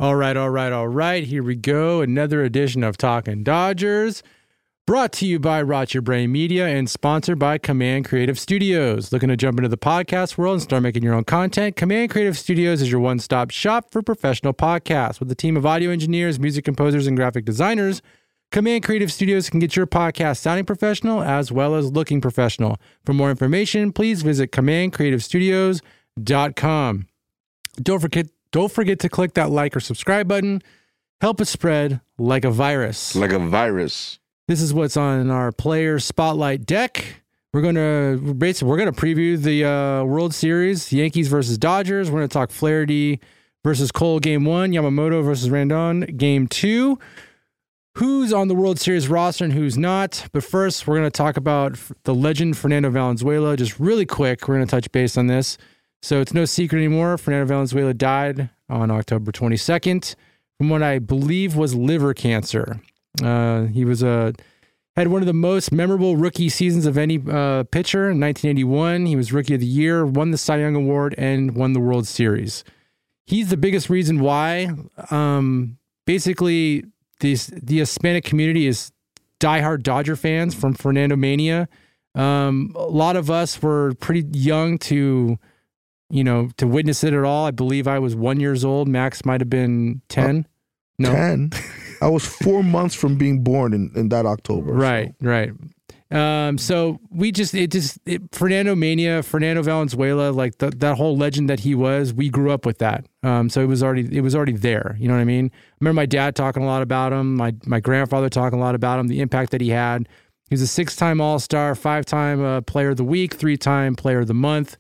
All right. Here we go. Another edition of Talking Dodgers, brought to you by Rot Your Brain Media and sponsored by Command Creative Studios. Looking to jump into the podcast world and start making your own content? Command Creative Studios is your one-stop shop for professional podcasts. With a team of audio engineers, music composers, and graphic designers, Command Creative Studios can get your podcast sounding professional as well as looking professional. For more information, please visit commandcreativestudios.com. Don't forget to click that like or subscribe button. Help us spread like a virus. Like a virus. This is what's on our player spotlight deck. We're gonna preview the World Series, Yankees versus Dodgers. We're gonna talk Flaherty versus Cole Game 1, Yamamoto versus Randon Game 2. Who's on the World Series roster and who's not. But first, we're gonna talk about the legend Fernando Valenzuela. Just really quick, we're gonna touch base on this. So it's no secret anymore. Fernando Valenzuela died on October 22nd from what I believe was liver cancer. He was had one of the most memorable rookie seasons of any pitcher in 1981. He was Rookie of the Year, won the Cy Young Award, and won the World Series. He's the biggest reason why. Basically, the Hispanic community is diehard Dodger fans from Fernando Mania. A lot of us were pretty young to witness it at all. I believe I was 1 year old. Max might have been 10. No. 10? I was 4 months from being born in that October. Right. So Fernando Mania, Fernando Valenzuela, like that whole legend that he was, we grew up with that. So it was already there. You know what I mean? I remember my dad talking a lot about him, my grandfather talking a lot about him, the impact that he had. He was a 6-time All-Star, 5-time Player of the Week, 3-time Player of the Month.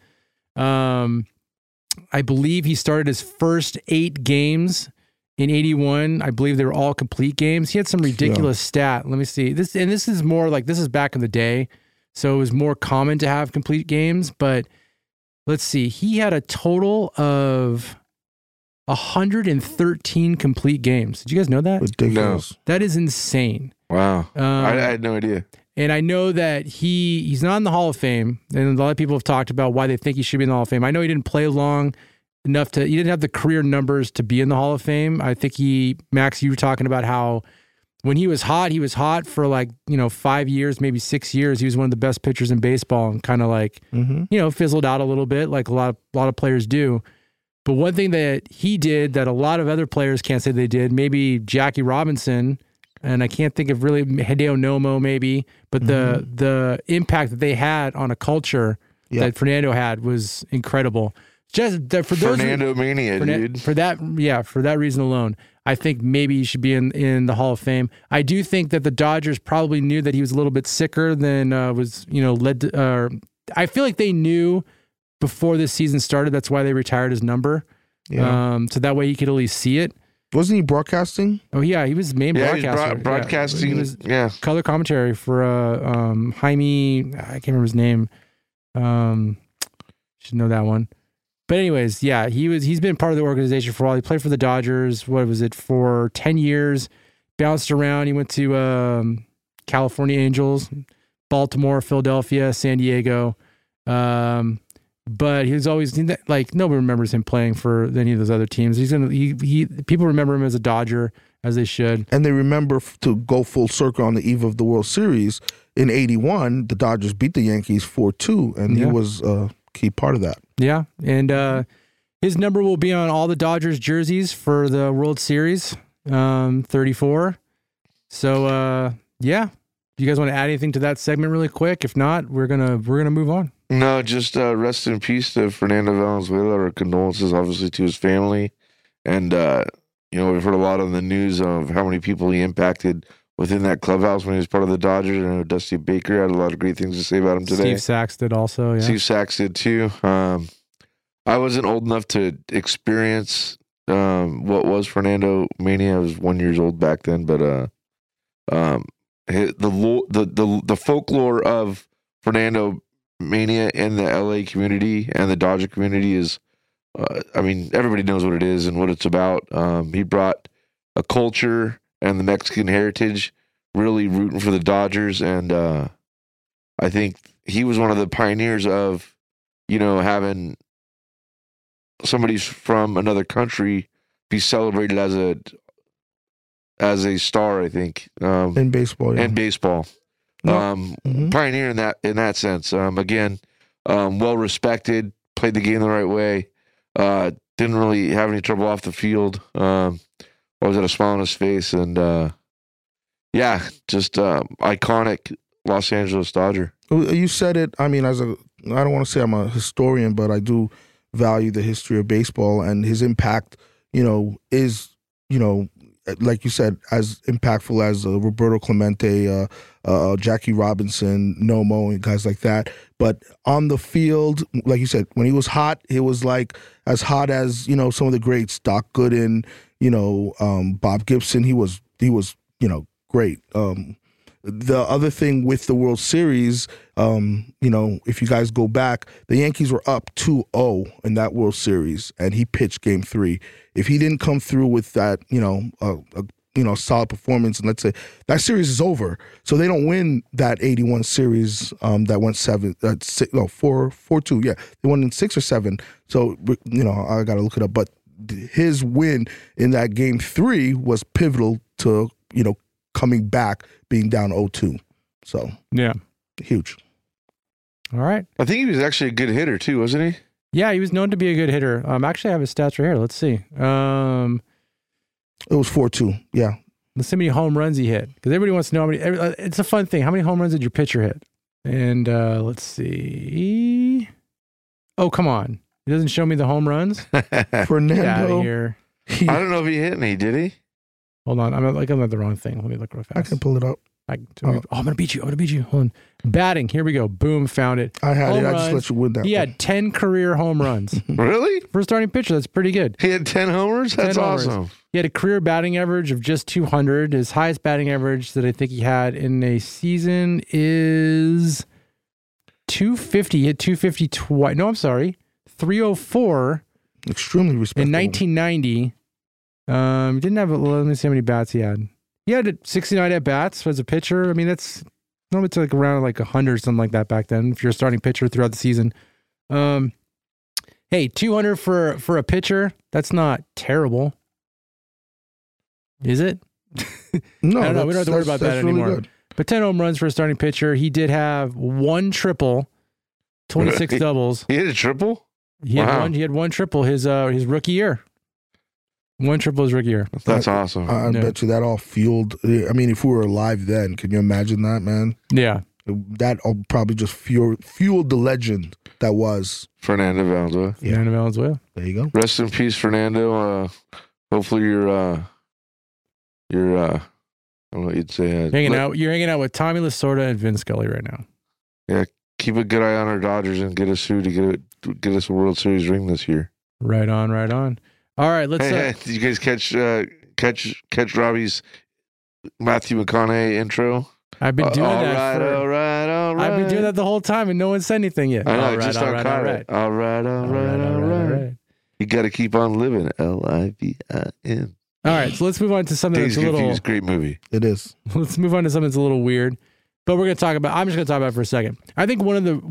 I believe he started his first 8 games in 81. I believe they were all complete games. He had some ridiculous stat. Let me see. This is more like, this is back in the day, so it was more common to have complete games, but let's see. He had a total of 113 complete games. Did you guys know that? Ridiculous. No. That is insane. Wow. I had no idea. And I know that he's not in the Hall of Fame, and a lot of people have talked about why they think he should be in the Hall of Fame. I know he didn't play long enough he didn't have the career numbers to be in the Hall of Fame. I think Max, you were talking about how when he was hot for 5 years, maybe 6 years. He was one of the best pitchers in baseball and kind of fizzled out a little bit like a lot of players do. But one thing that he did that a lot of other players can't say they did, maybe Jackie Robinson, and I can't think of really Hideo Nomo maybe, but the impact that they had on a culture that Fernando had was incredible. Just that for those Fernando Mania, dude. For that reason alone, I think maybe he should be in the Hall of Fame. I do think that the Dodgers probably knew that he was a little bit sicker than was led to. I feel like they knew before this season started. That's why they retired his number. Yeah. So that way he could at least see it. Wasn't he broadcasting? Oh yeah, he was main broadcaster. Broadcasting. He was color commentary for Jaime. I can't remember his name. Should know that one. But anyways, yeah, he's been part of the organization for a while. He played for the Dodgers. What was it, for 10 years? Bounced around. He went to California Angels, Baltimore, Philadelphia, San Diego. But he was always like, nobody remembers him playing for any of those other teams. People remember him as a Dodger, as they should. And they remember, to go full circle on the eve of the World Series, in 81, the Dodgers beat the Yankees 4-2, and he was a key part of that. Yeah, and his number will be on all the Dodgers jerseys for the World Series, 34. So, yeah. Do you guys want to add anything to that segment really quick? If not, we're gonna move on. No, just rest in peace to Fernando Valenzuela. Our condolences, obviously, to his family. And, we've heard a lot on the news of how many people he impacted within that clubhouse when he was part of the Dodgers. I know Dusty Baker had a lot of great things to say about him today. Steve Sachs did also, yeah. Steve Sachs did, too. I wasn't old enough to experience what was Fernando Mania. I was 1 year old back then, but the folklore of Fernando Mania in the LA community and the Dodger community is, everybody knows what it is and what it's about. He brought a culture and the Mexican heritage, really rooting for the Dodgers, and I think he was one of the pioneers of, having somebody from another country be celebrated as a star. I think in baseball. Yeah. and baseball. No. Pioneer in that sense. Again, well respected, played the game the right way. Didn't really have any trouble off the field. Always had a smile on his face, and just iconic Los Angeles Dodger. You said it. I mean, I don't want to say I'm a historian, but I do value the history of baseball, and his impact, is, like you said, as impactful as Roberto Clemente, Jackie Robinson, Nomo, and guys like that. But on the field, like you said, when he was hot, it was like as hot as, some of the greats, Doc Gooden, Bob Gibson. He was, great. The other thing with the World Series, if you guys go back, the Yankees were up 2-0 in that World Series, and he pitched Game 3. If he didn't come through with that, solid performance, and let's say that series is over, so they don't win that 81 series that went 4-2. Yeah, they won in 6 or 7. So I got to look it up, but his win in that Game 3 was pivotal to coming back, being down 0-2. So, yeah. Huge. All right. I think he was actually a good hitter, too, wasn't he? Yeah, he was known to be a good hitter. Actually, I have his stats right here. Let's see. It was 4-2, yeah. Let's see how many home runs he hit. Because everybody wants to know how many. It's a fun thing. How many home runs did your pitcher hit? And let's see. Oh, come on. He doesn't show me the home runs? Fernando. Get out of here. I don't know if he hit any, did he? Hold on. I'm looking at the wrong thing. Let me look real fast. I can pull it up. I'm going to beat you. Hold on. Batting. Here we go. Boom. Found it. I had home it. runs. I just let you win that. He had 10 career home runs. Really? For a starting pitcher, that's pretty good. He had 10 homers? That's 10 homers. awesome. He had a career batting average of just 200. His highest batting average that I think he had in a season is 250. He hit 250 twice. No, I'm sorry. 304. Extremely respectable. In 1990. He didn't have, let me see how many bats he had. He had 69 at bats as a pitcher. I mean, that's normally to like around like 100 or something like that back then, if you're a starting pitcher throughout the season. Hey, 200 for a pitcher, that's not terrible. Is it? No, I don't know. We don't have to worry about that anymore. Really, but 10 home runs for a starting pitcher. He did have 1 triple, 26 doubles. He hit a triple? He had one triple his rookie year. 1 triple his rookie year. That's awesome. I bet you that all fueled. I mean, if we were alive then, can you imagine that, man? Yeah. That all probably just fueled the legend that was Fernando Valenzuela. Yeah. Fernando Valenzuela. There you go. Rest in peace, Fernando. Hopefully you're I don't know what you'd say. You're hanging out with Tommy Lasorda and Vin Scully right now. Yeah, keep a good eye on our Dodgers and get us through to get us a World Series ring this year. Right on. All right, let's. Hey, did you guys catch Robbie's Matthew McConaughey intro? I've been doing that. All right. I've been doing that the whole time, and no one said anything yet. I know, all right. All right. You got to keep on living. LIVIN. All right, so let's move on to something that's a little. Great movie. It is. Let's move on to something that's a little weird, but we're going to talk about. I'm just going to talk about it for a second. I think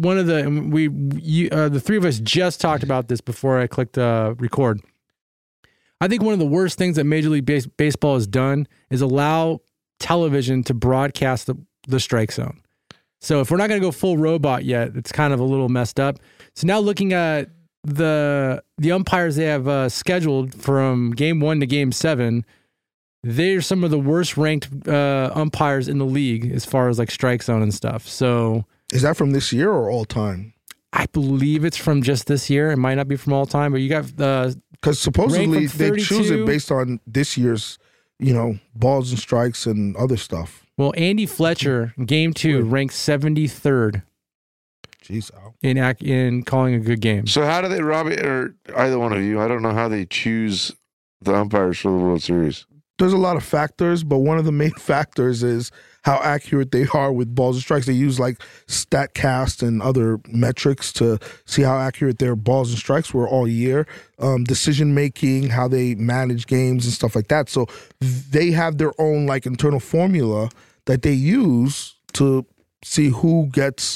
the three of us just talked about this before I clicked record. I think one of the worst things that Major League Baseball has done is allow television to broadcast the strike zone. So if we're not going to go full robot yet, it's kind of a little messed up. So now looking at the umpires they have scheduled from Game 1 to Game 7, they're some of the worst ranked umpires in the league as far as like strike zone and stuff. So is that from this year or all time? I believe it's from just this year. It might not be from all time, but you got because supposedly they choose it based on this year's, balls and strikes and other stuff. Well, Andy Fletcher, Game 2, ranked 73rd. Jeez, in calling a good game. So how do they, Robbie, or either one of you, I don't know how they choose the umpires for the World Series. There's a lot of factors, but one of the main factors is how accurate they are with balls and strikes. They use like StatCast and other metrics to see how accurate their balls and strikes were all year. Decision making, how they manage games and stuff like that. So they have their own like internal formula that they use to see who gets,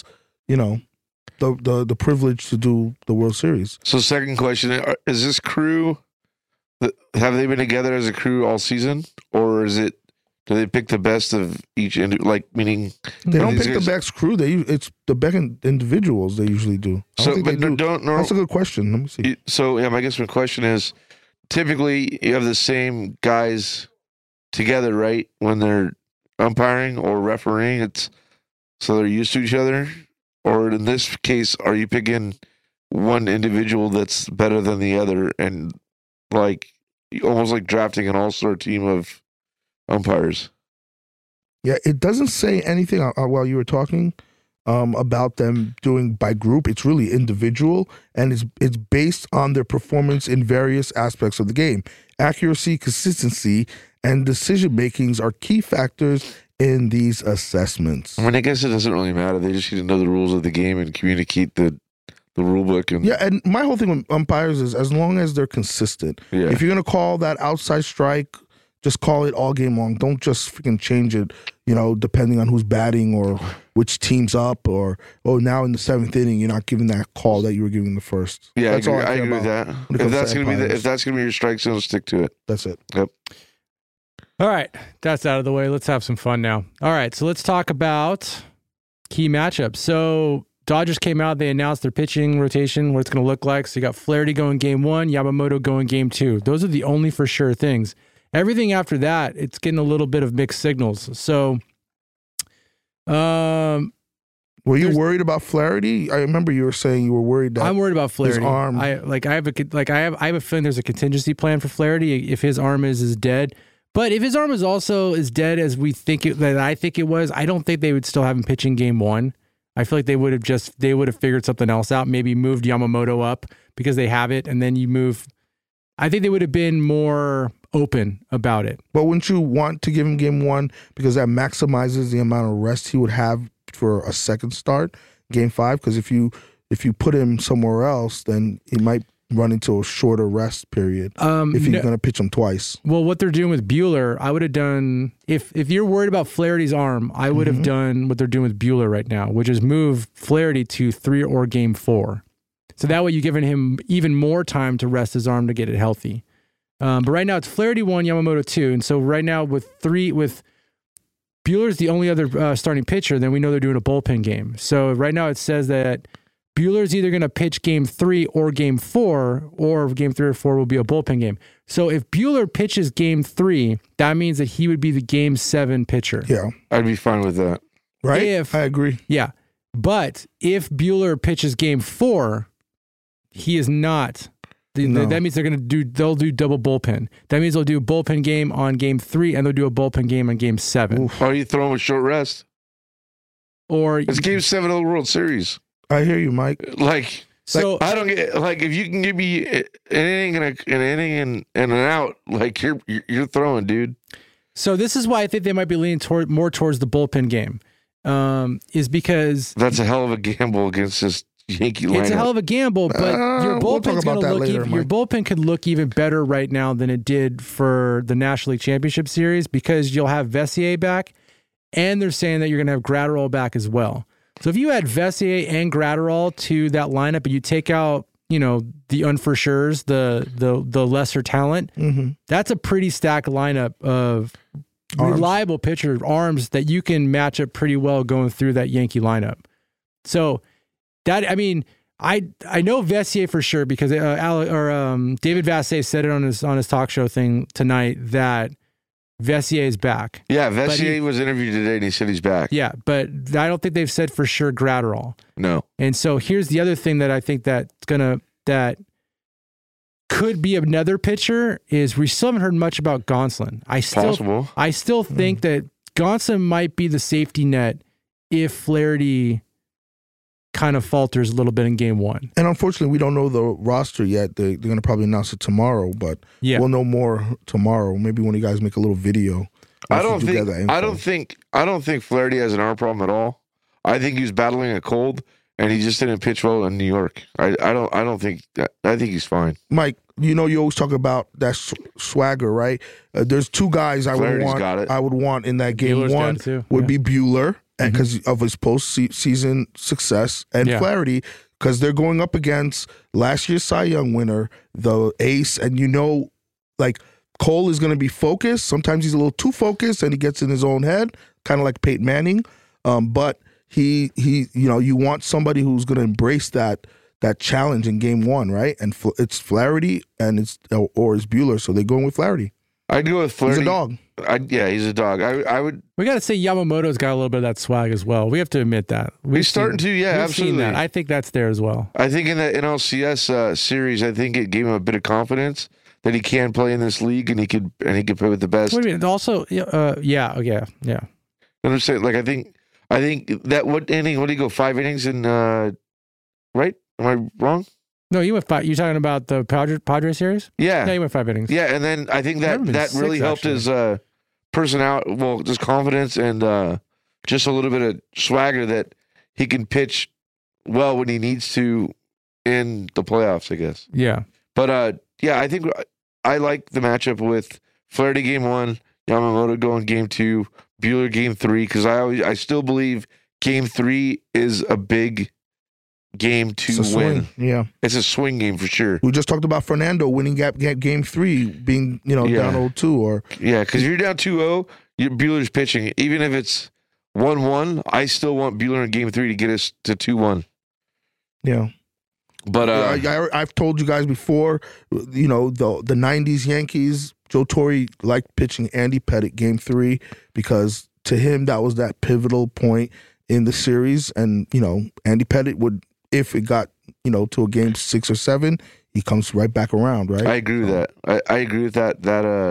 the privilege to do the World Series. So second question, is this crew have they been together as a crew all season, or is it? Do they pick the best of each? Meaning they don't pick the best crew. It's the best individuals they usually do. So, but don't. That's a good question. Let me see. So, I guess my question is: typically, you have the same guys together, right? When they're umpiring or refereeing, so they're used to each other. Or in this case, are you picking one individual that's better than the other, and almost like drafting an all-star team of umpires? Yeah, it doesn't say anything while you were talking about them doing by group. It's really individual, and it's based on their performance in various aspects of the game. Accuracy, consistency, and decision makings are key factors in these assessments. I guess it doesn't really matter. They just need to know the rules of the game and communicate the rule book. And my whole thing with umpires is as long as they're consistent. Yeah. If you're going to call that outside strike, just call it all game long. Don't just freaking change it, depending on who's batting or which team's up, or, now in the 7th inning, you're not giving that call that you were giving the first. Yeah, that's I agree with that. If that's going to be your strike zone, stick to it. That's it. Yep. All right, that's out of the way. Let's have some fun now. All right, so let's talk about key matchups. So Dodgers came out, they announced their pitching rotation, what it's going to look like. So you got Flaherty going game 1, Yamamoto going game 2. Those are the only for sure things. Everything after that, it's getting a little bit of mixed signals. So, were you worried about Flaherty? I remember you were saying you were worried that I'm worried about Flaherty. His arm. I have a feeling there's a contingency plan for Flaherty if his arm is dead. But if his arm is also as dead as I think it was, I don't think they would still have him pitching game 1. I feel like they would have figured something else out. Maybe moved Yamamoto up because they have it, and then you move. I think they would have been more open about it. But wouldn't you want to give him game 1 because that maximizes the amount of rest he would have for a second start, game 5? Because if you put him somewhere else, then he might run into a shorter rest period if you're going to pitch him twice. Well, what they're doing with Buehler, I would have done, if you're worried about Flaherty's arm, I would have done what they're doing with Buehler right now, which is move Flaherty to 3 or game 4. So that way you're giving him even more time to rest his arm to get it healthy. But right now it's Flaherty 1, Yamamoto 2. And so right now with Buehler's the only other starting pitcher, then we know they're doing a bullpen game. So right now it says that Buehler's either going to pitch game 3 or game 4, or game 3 or 4 will be a bullpen game. So if Buehler pitches game 3, that means that he would be the game 7 pitcher. Yeah. I'd be fine with that. Right? I agree. Yeah. But if Buehler pitches game 4, he is not. No. That means they'll do double bullpen. That means they'll do a bullpen game on game 3 and they'll do a bullpen game on game 7. Oof. Or you throw him a short rest. Or it's game 7 of the World Series. I hear you, Mike. So I don't get if you can give me an inning and an out, you're throwing, dude. So this is why I think they might be leaning more towards the bullpen game, is because that's a hell of a gamble against this Yankee lineup. It's a hell of a gamble, but your bullpen's going to look your bullpen could look even better right now than it did for the National League Championship Series because you'll have Vessier back, and they're saying that you're going to have Gratterall back as well. So if you add Vessier and Gratterall to that lineup, and you take out, the unforsures, the lesser talent, that's a pretty stacked lineup of reliable pitcher arms that you can match up pretty well going through that Yankee lineup. So I know Vessier for sure because David Vassegh said it on his talk show thing tonight that Vessier is back. Yeah, Vessier was interviewed today and he said he's back. Yeah, but I don't think they've said for sure Gratterall. No. And so here's the other thing that I think that could be another pitcher is we still haven't heard much about Gonsolin. I still think that Gonsolin might be the safety net if Flaherty kind of falters a little bit in game 1. And unfortunately, we don't know the roster yet. They're going to probably announce it tomorrow, but we'll know more tomorrow. Maybe when you guys make a little video. I don't think Flaherty has an arm problem at all. I think he's battling a cold, and he just didn't pitch well in New York. I don't think that. I think he's fine. Mike, you always talk about that swagger, right? There's 2 guys I would want in that game. Buehler's one would be Buehler, because of his postseason success, and Flaherty, because they're going up against last year's Cy Young winner, the ace, and like Cole is going to be focused. Sometimes he's a little too focused and he gets in his own head, kind of like Peyton Manning. But he, you want somebody who's going to embrace that challenge in game one, right? And it's Flaherty and it's Buehler, so they're going with Flaherty. I'd go with Flaherty. He's a dog. He's a dog. I would. We got to say Yamamoto's got a little bit of that swag as well. We have to admit that. He's starting to, we've absolutely. Seen that. I think that's there as well. I think in the NLCS series, I think it gave him a bit of confidence that he can play in this league and he could play with the best. What do you mean? Also, yeah. I'm saying, like, I think that what inning? What did he go? 5 innings in right? Am I wrong? No, you went 5. You talking about the Padres series? Yeah. Yeah, you went 5 innings. Yeah, and then I think that really helped his personality, well, just confidence and just a little bit of swagger that he can pitch well when he needs to in the playoffs, I guess. Yeah. But I think I like the matchup with Flaherty game 1, Yamamoto going game 2, Buehler game 3, because I still believe game 3 is a big game to win. Swing. Yeah, it's a swing game for sure. We just talked about Fernando winning game 3, being down 0-2 or because you're down 2-0, Buehler's pitching. Even if it's 1-1, I still want Buehler in game 3 to get us to 2-1. Yeah, but I've told you guys before, the '90s Yankees. Joe Torre liked pitching Andy Pettitte game 3 because to him that was that pivotal point in the series, and Andy Pettitte would. If it got, to a game 6 or 7, he comes right back around, right? I agree with that. I agree with that.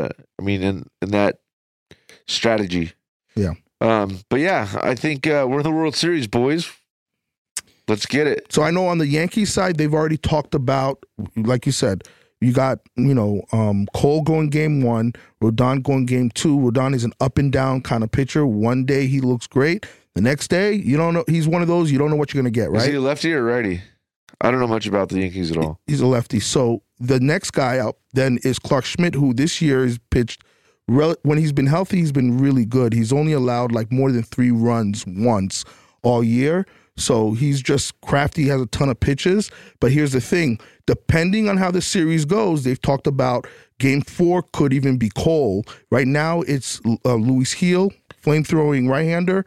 In that strategy. Yeah. But yeah, I think we're in the World Series, boys. Let's get it. So I know on the Yankees side, they've already talked about, like you said, you got, Cole going game 1, Rodon going game 2. Rodon is an up and down kind of pitcher. One day he looks great. The next day, you don't know. He's one of those, you don't know what you're going to get, right? Is he a lefty or righty? I don't know much about the Yankees at all. He's a lefty. So the next guy out then is Clark Schmidt, who this year has pitched, when he's been healthy, he's been really good. He's only allowed like more than 3 runs once all year. So he's just crafty, he has a ton of pitches. But here's the thing, depending on how the series goes, they've talked about game 4 could even be Cole. Right now it's Luis Gil, flame-throwing right-hander.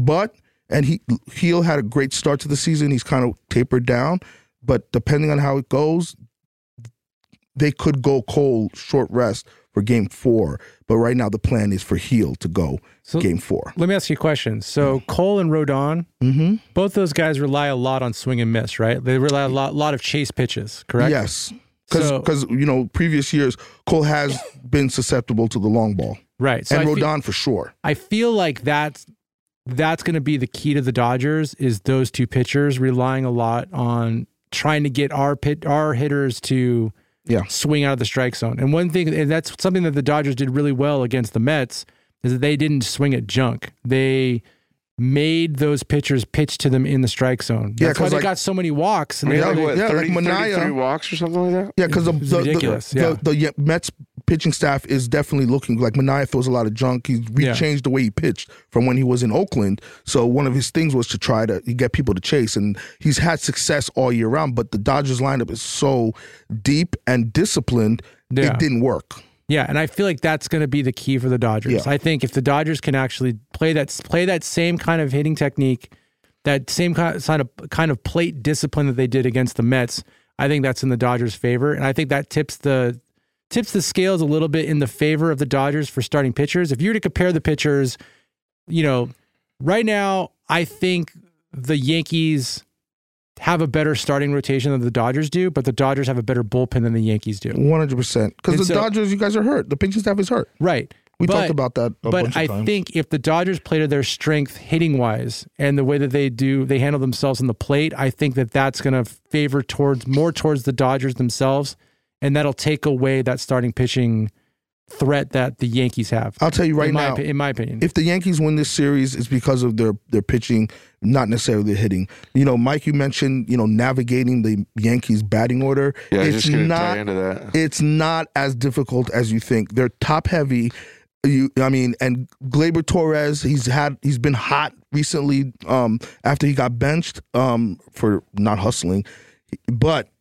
Gil had a great start to the season. He's kind of tapered down, but depending on how it goes, they could go Cole short rest for game 4. But right now the plan is for Gil to go game 4. Let me ask you a question. So Cole and Rodon, both those guys rely a lot on swing and miss, right? They rely a lot of chase pitches, correct? Yes, because previous years Cole has been susceptible to the long ball, right? So and Rodon for sure. I feel like that's going to be the key to the Dodgers is those 2 pitchers relying a lot on trying to get our hitters to swing out of the strike zone. And one thing, and that's something that the Dodgers did really well against the Mets, is that they didn't swing at junk. They made those pitchers pitch to them in the strike zone. That's why they got so many walks. And 33 Manaea walks or something like that? Yeah, because the Mets pitching staff is definitely looking like Manaea throws a lot of junk. He's changed the way he pitched from when he was in Oakland. So one of his things was to try to get people to chase, and he's had success all year round. But the Dodgers lineup is so deep and disciplined, it didn't work. Yeah, and I feel like that's going to be the key for the Dodgers. Yeah. I think if the Dodgers can actually play that same kind of hitting technique, that same kind of plate discipline that they did against the Mets, I think that's in the Dodgers' favor, and I think that tips the scales a little bit in the favor of the Dodgers for starting pitchers. If you were to compare the pitchers, right now, I think the Yankees have a better starting rotation than the Dodgers do, but the Dodgers have a better bullpen than the Yankees do. 100%. Because the Dodgers, you guys are hurt. The pitching staff is hurt. Right. We talked about that a bunch of times. But I think if the Dodgers play to their strength hitting-wise and the way that they handle themselves on the plate, I think that that's going to favor more towards the Dodgers themselves, and that'll take away that starting pitching threat that the Yankees have. I'll tell you right now, in my opinion, if the Yankees win this series, it's because of their pitching, not necessarily their hitting. Mike, you mentioned navigating the Yankees batting order. Yeah, it's not into that. It's not as difficult as you think. They're top heavy. And Gleyber Torres, he's been hot recently after he got benched for not hustling. But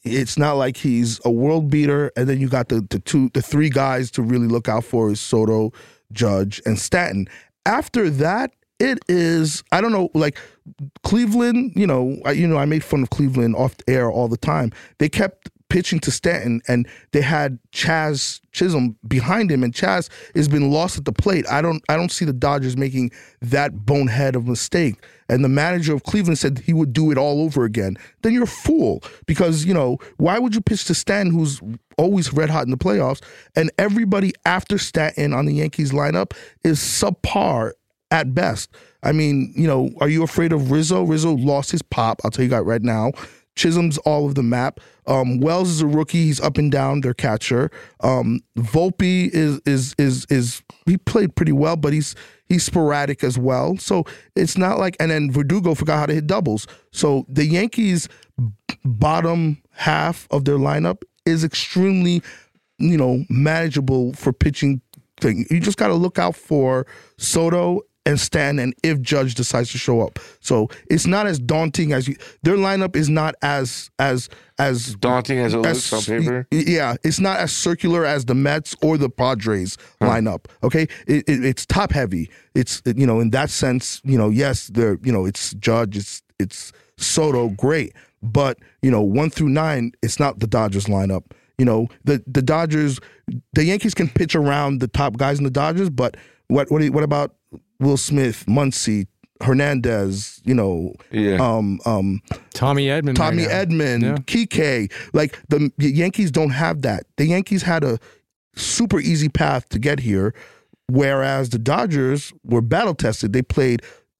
it's not like he's a world beater. And then you got the three guys to really look out for is Soto, Judge, and Stanton. After that, it is, I don't know, like Cleveland, I made fun of Cleveland off the air all the time. They kept pitching to Stanton, and they had Chaz Chisholm behind him, and Chaz has been lost at the plate. I don't see the Dodgers making that bonehead of mistake. And the manager of Cleveland said he would do it all over again. Then you're a fool, because why would you pitch to Stanton, who's always red hot in the playoffs, and everybody after Stanton on the Yankees lineup is subpar at best. I mean, are you afraid of Rizzo? Rizzo lost his pop. I'll tell you guys right now. Chisholm's all of the map. Wells is a rookie. He's up and down, their catcher. Volpe is he played pretty well, but he's sporadic as well. So it's not like, and then Verdugo forgot how to hit doubles. So the Yankees' bottom half of their lineup is extremely, manageable for pitching thing. You just got to look out for Soto and Stanton, and if Judge decides to show up. So it's not as daunting as their lineup is not as daunting as it looks on paper. Yeah, it's not as circular as the Mets or the Padres lineup. Okay, it's top heavy. It's in that sense, yes, they're it's Judge, it's Soto, great, but 1 through 9, it's not the Dodgers lineup. The Dodgers, the Yankees can pitch around the top guys in the Dodgers, but what about Will Smith, Muncy, Hernandez, Tommy Edman, Kike. Like the Yankees don't have that. The Yankees had a super easy path to get here, whereas the Dodgers were battle tested. They played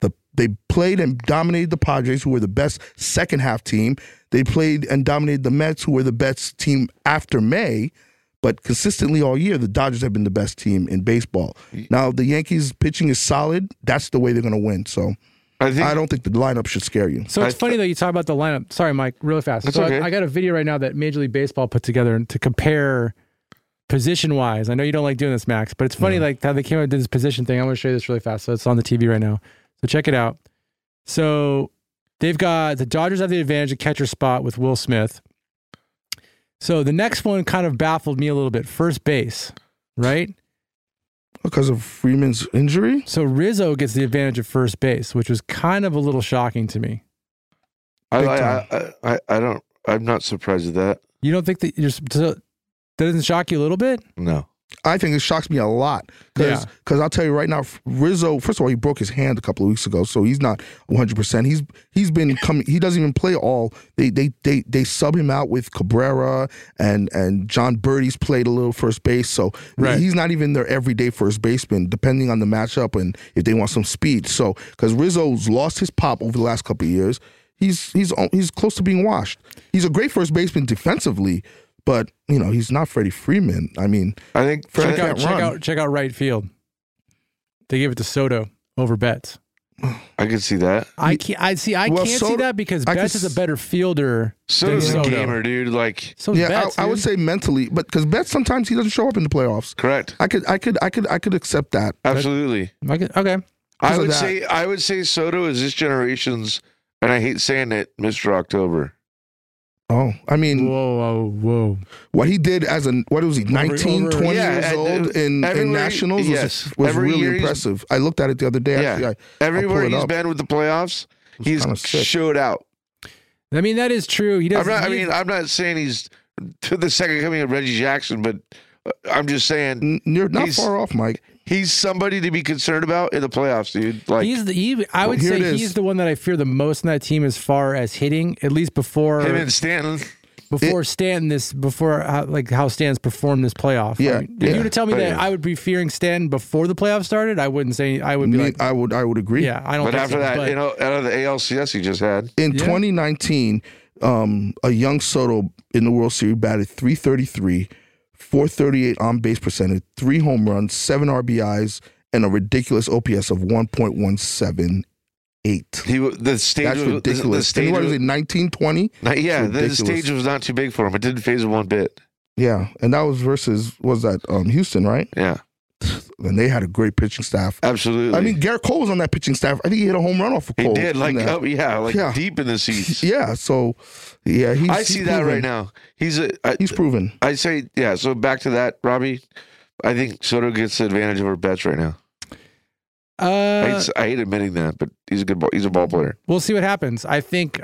and dominated the Padres, who were the best second half team. They played and dominated the Mets, who were the best team after May. But consistently all year, the Dodgers have been the best team in baseball. Now, the Yankees' pitching is solid. That's the way they're going to win. So I don't think the lineup should scare you. So it's funny that you talk about the lineup. Sorry, Mike, really fast. That's so okay. I got a video right now that Major League Baseball put together to compare position-wise. I know you don't like doing this, Max, but it's funny like how they came up with this position thing. I'm going to show you this really fast. So it's on the TV right now. So check it out. So they've got the Dodgers have the advantage of catcher spot with Will Smith. So the next one kind of baffled me a little bit. First base, right? Because of Freeman's injury? So Rizzo gets the advantage of first base, which was kind of a little shocking to me. I'm not surprised at that. You don't think that that doesn't shock you a little bit? No. I think it shocks me a lot because I'll tell you right now, Rizzo. First of all, he broke his hand a couple of weeks ago, so he's not 100%. He's been coming. He doesn't even play all. They sub him out with Cabrera and John Birdie's played a little first base, so he's not even their everyday first baseman, depending on the matchup and if they want some speed. So because Rizzo's lost his pop over the last couple of years, he's close to being washed. He's a great first baseman defensively. But, he's not Freddie Freeman. I mean, I think check out right field. They gave it to Soto over Betts. I can see that. I can't see that because Betts is a better fielder. Soto's a gamer, dude. Betts, I would say mentally, but because Betts sometimes he doesn't show up in the playoffs. Correct. I could accept that. Absolutely. Okay. I would say Soto is this generation's, and I hate saying it, Mr. October. Oh, I mean, whoa! What he did what was he, 19, 20 years old in Nationals was really impressive. I looked at it the other day. Yeah. Actually, everywhere he's been with the playoffs, he's showed out. I mean, that is true. He doesn't. I'm not saying he's to the second coming of Reggie Jackson, but I'm just saying you're not far off, Mike. He's somebody to be concerned about in the playoffs, dude. I would say he's the one that I fear the most in that team as far as hitting, at least before him and Stanton. Before how Stanton's performed this playoff. Yeah, if you were to tell me that I would be fearing Stanton before the playoffs started, I wouldn't say. I would be like, I would agree. Yeah, I don't. But after that, out of the ALCS he just had in 2019, a young Soto in the World Series batted .333. 438 on base percentage, 3 home runs, 7 RBIs, and a ridiculous OPS of 1.178. The stage That's was ridiculous. The stage was it 1920? Yeah, the stage was not too big for him. It didn't phase him one bit. Yeah, and that was versus Houston, right? Yeah. and they had a great pitching staff. Absolutely. I mean, Garrett Cole was on that pitching staff. I think he hit a home run off of Cole. He did, deep in the seats. Yeah, so he's I see that right now. He's proven. I say, yeah. So back to that, Robbie. I think Soto gets the advantage over Betts right now. I hate admitting that, but he's a ball player. We'll see what happens. I think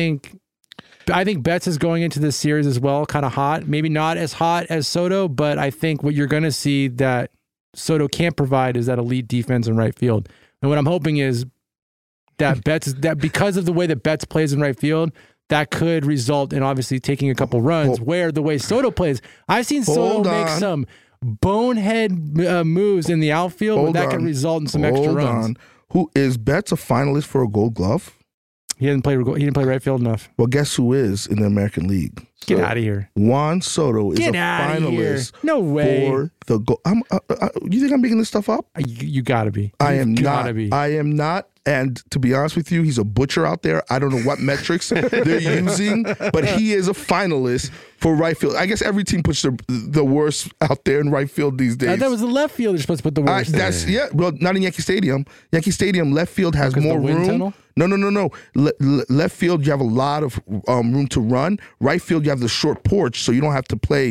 Betts is going into this series as well, kind of hot. Maybe not as hot as Soto, but I think what you're going to see that Soto can't provide is that elite defense in right field. And what I'm hoping is that because of the way that Betts plays in right field, that could result in obviously taking a couple runs. Where the way Soto plays, I've seen Soto make some bonehead moves in the outfield, but that can result in some extra runs. Who is Betts a finalist for a Gold Glove? He didn't play right field enough. Well, guess who is in the American League? Get out of here. Juan Soto is a finalist. No way. For the goal. You think I'm making this stuff up? You gotta be. I am not. And to be honest with you, he's a butcher out there. I don't know what metrics they're using, but he is a finalist for right field. I guess every team puts the worst out there in right field these days. That was the left field. You're supposed to put the worst. Well, not in Yankee Stadium. Yankee Stadium left field has more room. Tunnel? No. Left field, you have a lot of room to run. Right field, you have the short porch, so you don't have to play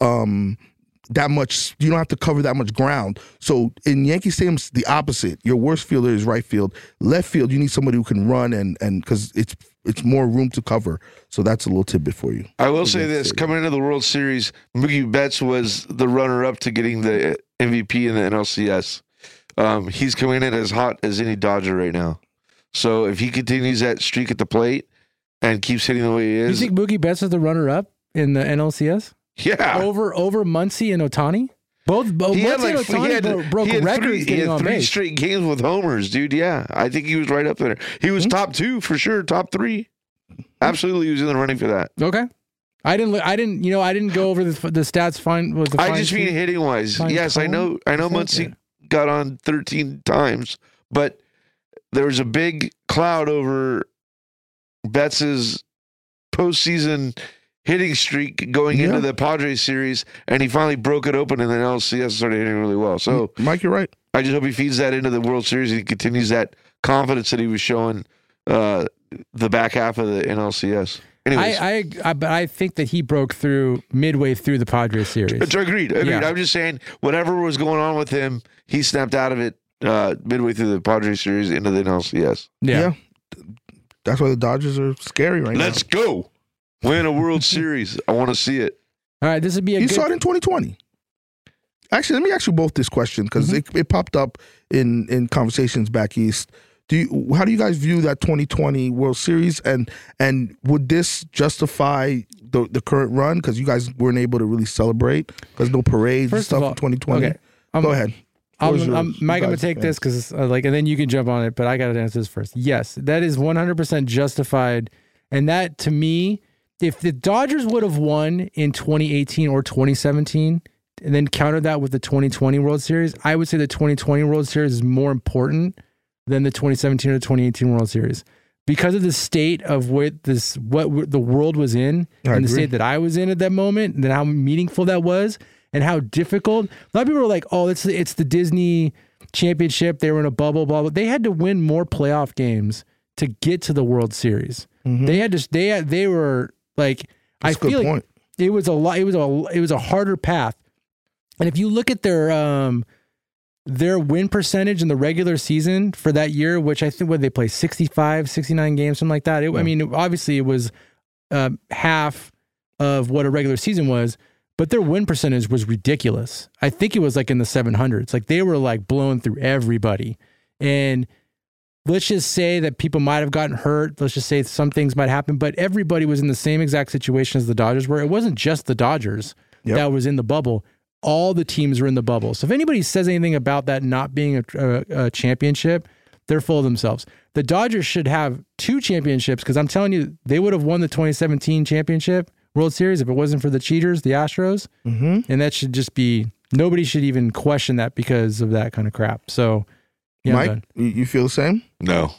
that much. You don't have to cover that much ground. So in Yankee Stadium, it's the opposite. Your worst fielder is right field. Left field, you need somebody who can run and because it's more room to cover. So that's a little tidbit for you. I will say this: coming into the World Series, Mookie Betts was the runner-up to getting the MVP in the NLCS. He's coming in as hot as any Dodger right now. So if he continues that streak at the plate and keeps hitting the way he is, you think Mookie Betts is the runner-up in the NLCS? Yeah, over Muncy and Ohtani. Both Muncy and Ohtani broke records. He had 3 straight games with homers, dude. Yeah, I think he was right up there. He was top 2 for sure, top 3. Absolutely, he was in the running for that. Okay, I didn't go over the stats. I just mean hitting wise. Yes, I know Muncy got on 13 times, but there was a big cloud over Betts's postseason hitting streak going into the Padres series, and he finally broke it open in the NLCS and started hitting really well. So, Mike, you're right. I just hope he feeds that into the World Series and he continues that confidence that he was showing the back half of the NLCS. Anyways. I think that he broke through midway through the Padres series. Agreed. Yeah. I'm just saying, whatever was going on with him, he snapped out of it midway through the Padres series into the NLCS. Yeah. That's why the Dodgers are scary right now. Let's go. Win a World Series. I want to see it. All right, this would be You saw it in 2020. Actually, let me ask you both this question because it popped up in conversations back east. How do you guys view that 2020 World Series, and would this justify the current run because you guys weren't able to really celebrate because no parades and stuff in 2020? Okay, go ahead. Mike, I'm gonna take this because and then you can jump on it, but I got to answer this first. Yes, that is 100% justified, and that to me, if the Dodgers would have won in 2018 or 2017, and then countered that with the 2020 World Series, I would say the 2020 World Series is more important than the 2017 or 2018 World Series because of the state of what the world was in and the state that I was in at that moment, and then how meaningful that was and how difficult. A lot of people were like, "Oh, it's the Disney championship. They were in a bubble, blah blah." They had to win more playoff games to get to the World Series. They had to. They were like, I feel like it was a lot. It was a harder path. And if you look at their win percentage in the regular season for that year, which I think they play 65, 69 games, something like that. I mean, obviously it was half of what a regular season was, but their win percentage was ridiculous. I think it was like in the 700s. Like they were like blowing through everybody. And let's just say that people might have gotten hurt. Let's just say some things might happen, but everybody was in the same exact situation as the Dodgers were. It wasn't just the Dodgers that was in the bubble. All the teams were in the bubble. So if anybody says anything about that not being a championship, they're full of themselves. The Dodgers should have 2 championships because I'm telling you, they would have won the 2017 championship World Series if it wasn't for the cheaters, the Astros. And that should just be, nobody should even question that because of that kind of crap. So, yeah, Mike, you feel the same? No.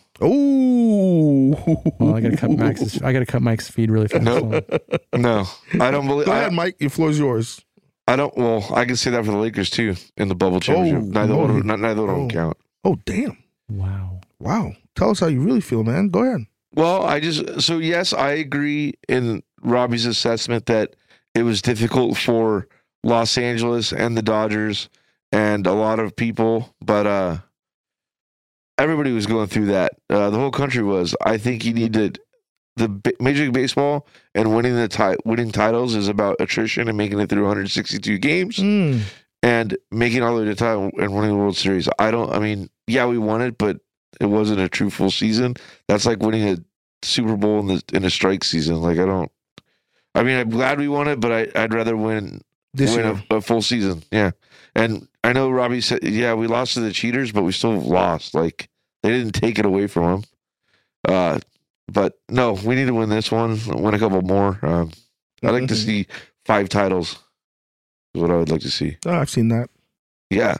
Oh, well, I gotta cut Mike's feed really fast. No, I don't believe. Go ahead, Mike. Your floor is yours. I don't. Well, I can say that for the Lakers too in the bubble championship. Neither one of them count. Oh, damn! Wow. Tell us how you really feel, man. Go ahead. Well, yes, I agree in Robbie's assessment that it was difficult for Los Angeles and the Dodgers and a lot of people, but everybody was going through that. The whole country was. I think you needed the Major League Baseball and winning titles is about attrition and making it through 162 games and making all the way to title and winning the World Series. Yeah, we won it, but it wasn't a true full season. That's like winning a Super Bowl in a strike season. Like I'm glad we won it, but I'd rather win a full season. Yeah. And I know Robbie said, yeah, we lost to the cheaters, but we still lost. Like they didn't take it away from them. But no, we need to win this one, win a couple more. I'd like to see 5 titles is what I would like to see. Oh, I've seen that. Yeah.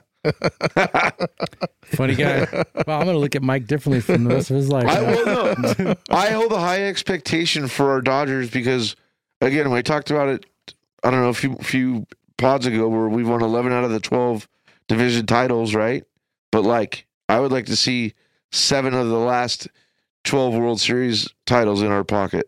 Funny guy. Well, I'm going to look at Mike differently from the rest of his life. I hold a high expectation for our Dodgers because, again, we talked about it, I don't know, a few pods ago where we've won 11 out of the 12 division titles, right? But, like, I would like to see 7 of the last 12 World Series titles in our pocket.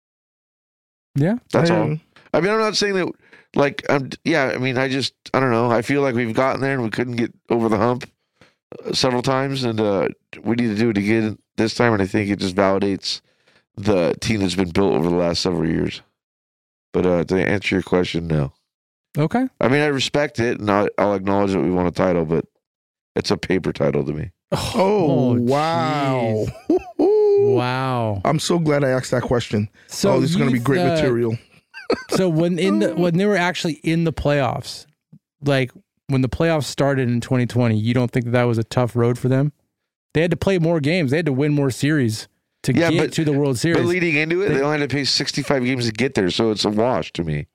Yeah. That's all. I mean, I'm not saying that, like, I don't know. I feel like we've gotten there and we couldn't get over the hump several times, and we need to do it again this time, and I think it just validates the team that's been built over the last several years. But to answer your question, no. Okay. I mean, I respect it, and I'll acknowledge that we won a title, but it's a paper title to me. Oh wow. Wow. I'm so glad I asked that question. So this is going to be great material. So when they were actually in the playoffs, like when the playoffs started in 2020, you don't think that was a tough road for them? They had to play more games. They had to win more series to get to the World Series. But leading into it, they only had to play 65 games to get there, so it's a wash to me.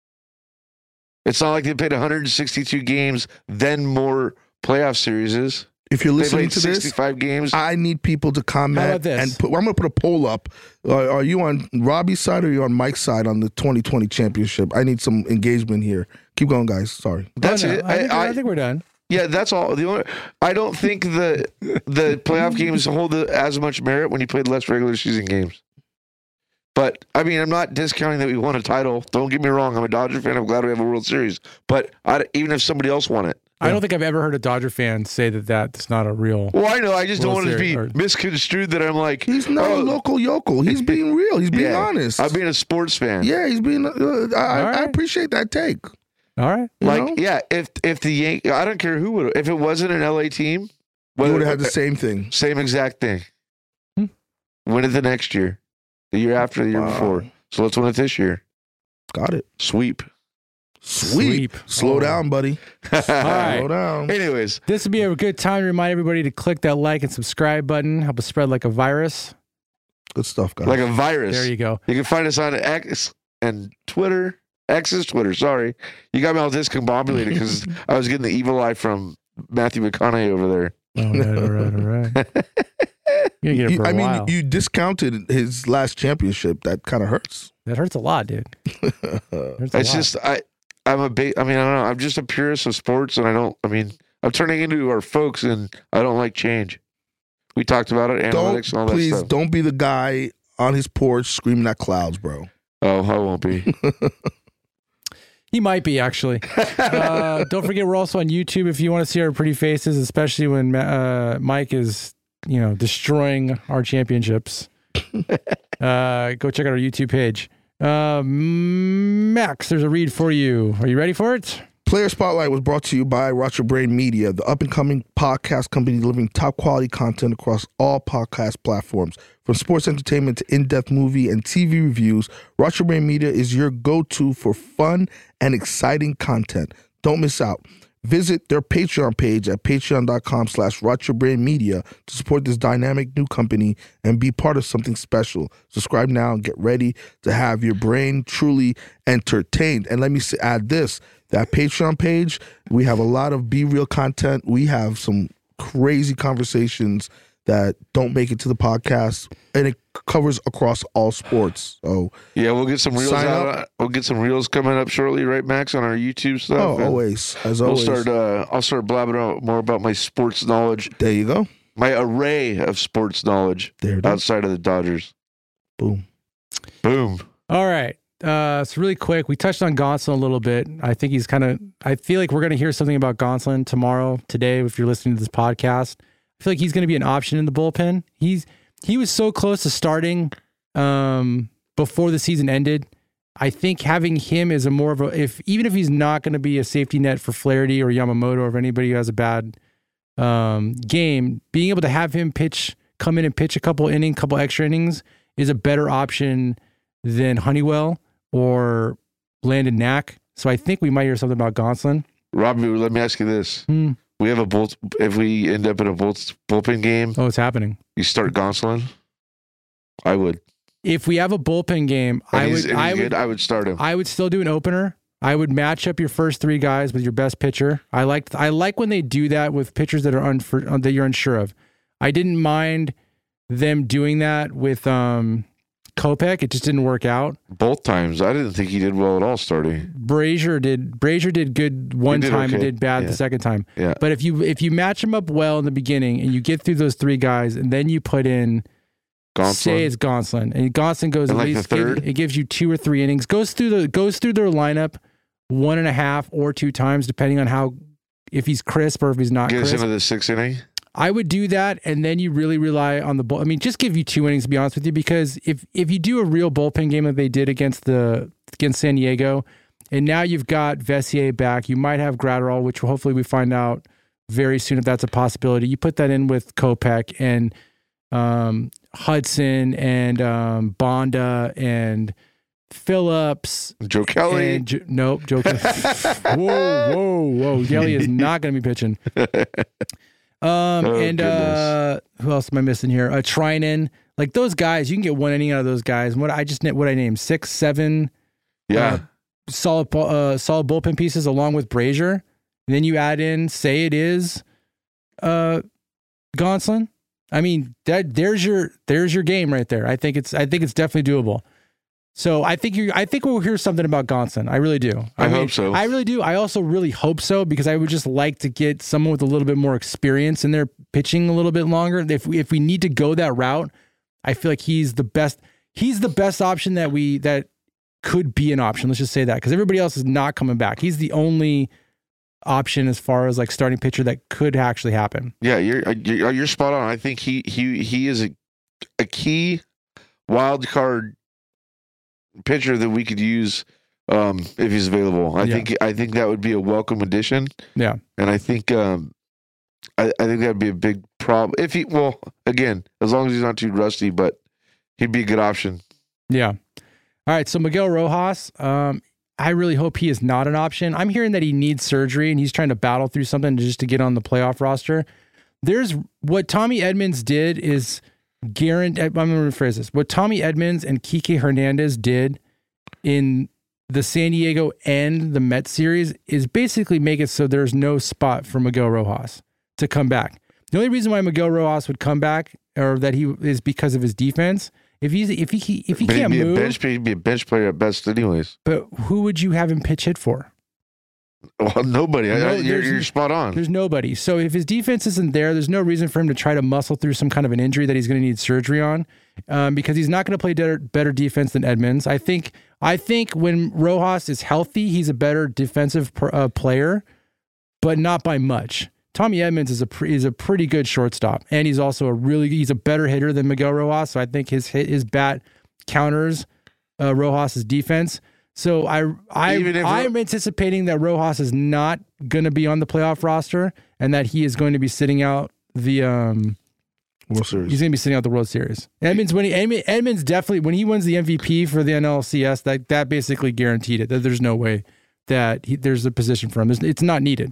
It's not like they played 162 games, then more playoff series. If you're listening to 65 games. I need people to comment. How about this? And I'm going to put a poll up. Are you on Robbie's side or are you on Mike's side on the 2020 championship? I need some engagement here. Keep going, guys. Sorry. That's it. I think we're done. Yeah, that's all. I don't think the playoff games hold as much merit when you played less regular season games. But, I mean, I'm not discounting that we won a title. Don't get me wrong. I'm a Dodger fan. I'm glad we have a World Series. But even if somebody else won it. I don't think I've ever heard a Dodger fan say that that's not a real. Well, I know. I just don't want it to be misconstrued that I'm like. He's not a local yokel. He's being real. He's being honest. I'm being a sports fan. Yeah, he's being. I appreciate that take. All right. If the Yankees, I don't care who would. If it wasn't an LA team, we would have had the same thing. Same exact thing. Win it the next year, the year after, the year before. So let's win it this year. Got it. Sweep. Slow down, buddy. All right. Slow down. Anyways, this would be a good time to remind everybody to click that like and subscribe button. Help us spread like a virus. Good stuff, guys. Like a virus. There you go. You can find us on X and Twitter. X is Twitter. Sorry, you got me all discombobulated because I was getting the evil eye from Matthew McConaughey over there. All right. You're gonna get it for a while. You discounted his last championship. That kind of hurts. That hurts a lot, dude. I'm I don't know. I'm just a purist of sports, and I'm turning into our folks, and I don't like change. We talked about it, analytics and all that stuff. Please don't be the guy on his porch screaming at clouds, bro. Oh, I won't be. He might be, actually. Don't forget, we're also on YouTube if you want to see our pretty faces, especially when Mike is, destroying our championships. Go check out our YouTube page. Max, there's a read for you. Are you ready for it? Player Spotlight was brought to you by Roger Brain Media, the up-and-coming podcast company delivering top-quality content across all podcast platforms. From sports entertainment to in-depth movie and TV reviews, Roger Brain Media is your go-to for fun and exciting content. Don't miss out. Visit their Patreon page at patreon.com/RogerBrainMedia to support this dynamic new company and be part of something special. Subscribe now and get ready to have your brain truly entertained. And let me add this. That Patreon page, we have a lot of Be Real content. We have some crazy conversations that don't make it to the podcast, and it covers across all sports. So yeah, we'll get some reels Sign out. We'll get some reels coming up shortly, right, Max, on our YouTube stuff. oh, And always, as We'll always. I'll start blabbing out more about my sports knowledge, There you go. my array of sports knowledge There it is. outside of the Dodgers. Boom. Boom. All right. So really quick, we touched on Gonsolin a little bit. I think he's I feel like we're going to hear something about Gonsolin today, if you're listening to this podcast. I feel like he's going to be an option in the bullpen. He was so close to starting before the season ended. I think having him is even if he's not going to be a safety net for Flaherty or Yamamoto or if anybody who has a bad game, being able to have him come in and pitch a couple extra innings is a better option than Honeywell or Landon Knack. So I think we might hear something about Gonsolin. Robbie, let me ask you this. We have if we end up in a bullpen game, Oh, it's happening. you start Gonsolin? I would. If we have a bullpen game, I would start him. I would still do an opener. I would match up your first three guys with your best pitcher. I like when they do that with pitchers that that you're unsure of. I didn't mind them doing that with Kopech. It just didn't work out. Both times. I didn't think he did well at all starting. Brazier did good one time and okay. did bad the second time. Yeah. But if you match them up well in the beginning and you get through those three guys and then you put in say it's Gonsolin and Gonsolin goes And at like least the third? it gives you 2 or 3 innings, goes through their lineup 1.5 or 2 times depending on if he's crisp or if he's not Get us crisp. into the 6th inning. I would do that, and then you really rely on the ball. I mean, just give you 2 innings to be honest with you, because if you do a real bullpen game that they did against San Diego, and now you've got Vessier back, you might have Gratterall, which hopefully we find out very soon if that's a possibility. You put that in with Kopech and Hudson and Bonda and Phillips. Joe Kelly. Nope, Joe Kelly. Whoa. Kelly is not going to be pitching. Who else am I missing here? Trinan. Like those guys, you can get 1 inning out of those guys. What I named 6, 7 solid bullpen pieces along with Brazier. And then you add in, say it is Gonsolin. I mean, there's your game right there. I think it's definitely doable. So I think we'll hear something about Gonsolin. I really do. I hope so. I really do. I also really hope so, because I would just like to get someone with a little bit more experience in there pitching a little bit longer. If we need to go that route, I feel like he's the best. He's the best option that could be an option. Let's just say that, because everybody else is not coming back. He's the only option as far as like starting pitcher that could actually happen. Yeah, you're spot on. I think he is a key wild card pitcher that we could use if he's available. I think that would be a welcome addition. Yeah, and I think I think that'd be a big problem if again, as long as he's not too rusty, but he'd be a good option. Yeah. All right. So Miguel Rojas, I really hope he is not an option. I'm hearing that he needs surgery and he's trying to battle through something just to get on the playoff roster. What Tommy Edmonds did is I'm going to rephrase this. What Tommy Edmonds and Kike Hernandez did in the San Diego and the Mets series is basically make it so there's no spot for Miguel Rojas to come back. The only reason why Miguel Rojas would come back is because of his defense. If he can't move, he'd be a bench player at best, anyways. But who would you have him pitch hit for? Well, nobody. You're spot on. There's nobody. So if his defense isn't there, there's no reason for him to try to muscle through some kind of an injury that he's going to need surgery on, because he's not going to play better defense than Edmonds. I think when Rojas is healthy, he's a better defensive player, but not by much. Tommy Edmonds is a pretty good shortstop, and he's also he's a better hitter than Miguel Rojas. So I think his bat counters Rojas's defense. So I'm anticipating that Rojas is not going to be on the playoff roster, and that he is going to be sitting out the World Series. He's going to be sitting out the World Series. Edmonds definitely, when he wins the MVP for the NLCS, that basically guaranteed it. That there's no way that there's a position for him. It's not needed.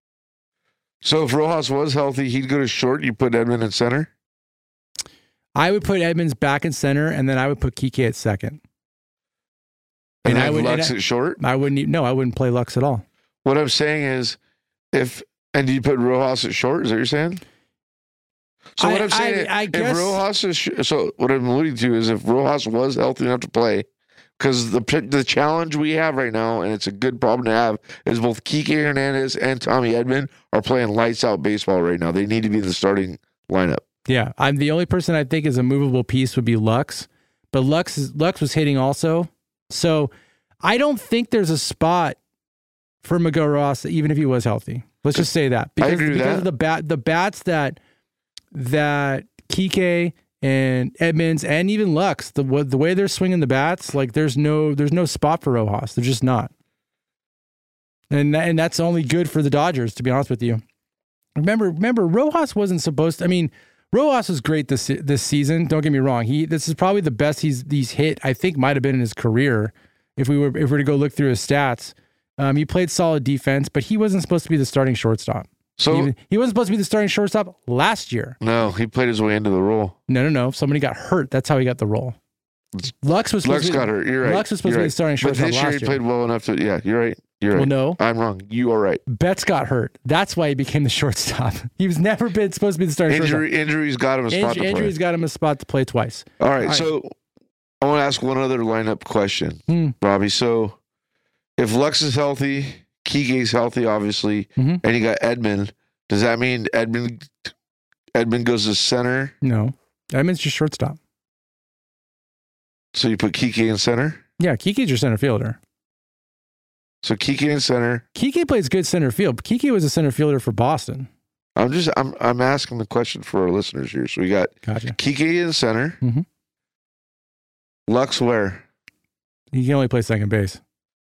So if Rojas was healthy, he'd go to short. You put Edmonds in center. I would put Edmonds back in center, and then I would put Kike at second. And I would Lux at short. I wouldn't play Lux at all. What I'm saying is, do you put Rojas at short? Is that what you're saying? So what I'm saying, I if guess Rojas is, so what I'm alluding to is if Rojas was healthy enough to play, because the challenge we have right now, and it's a good problem to have, is both Kike Hernandez and Tommy Edman are playing lights out baseball right now. They need to be in the starting lineup. Yeah, I'm the only person I think is a movable piece would be Lux, but Lux was hitting also, so I don't think there's a spot for Miguel Rojas even if he was healthy. Let's just say that I agree with because that. of the bats that Kike and Edmonds and even Lux, the way they're swinging the bats, like there's no spot for Rojas. There's just not, and that's only good for the Dodgers, to be honest with you. Remember, Rojas wasn't supposed to. I mean, Rojas was great this season. Don't get me wrong. This is probably the best he's hit. I think might have been in his career. If we were to go look through his stats, he played solid defense, but he wasn't supposed to be the starting shortstop. So he wasn't supposed to be the starting shortstop last year. no, he played his way into the role. No. Somebody got hurt. That's how he got the role. Lux got hurt. You're right. Lux was supposed to be the starting But shortstop this year last he year. played well enough to. Yeah, you're right. You're right. Well, no. I'm wrong. You are right. Betts got hurt. That's why he became the shortstop. He was never been supposed to be the starting shortstop. Injuries got him a spot to play. Injuries got him a spot to play twice. All right, so I want to ask one other lineup question, Robbie. So if Lux is healthy, Kike's healthy, obviously, and you got Edman, does that mean Edman goes to center? No. Edman's just shortstop. So you put Kike in center? Yeah, Kiki's your center fielder. So Kike in center. Kike plays good center field. But Kike was a center fielder for Boston. I'm asking the question for our listeners here. So we got Gotcha. Kike in center. Mhm. Lux where? He can only play second base.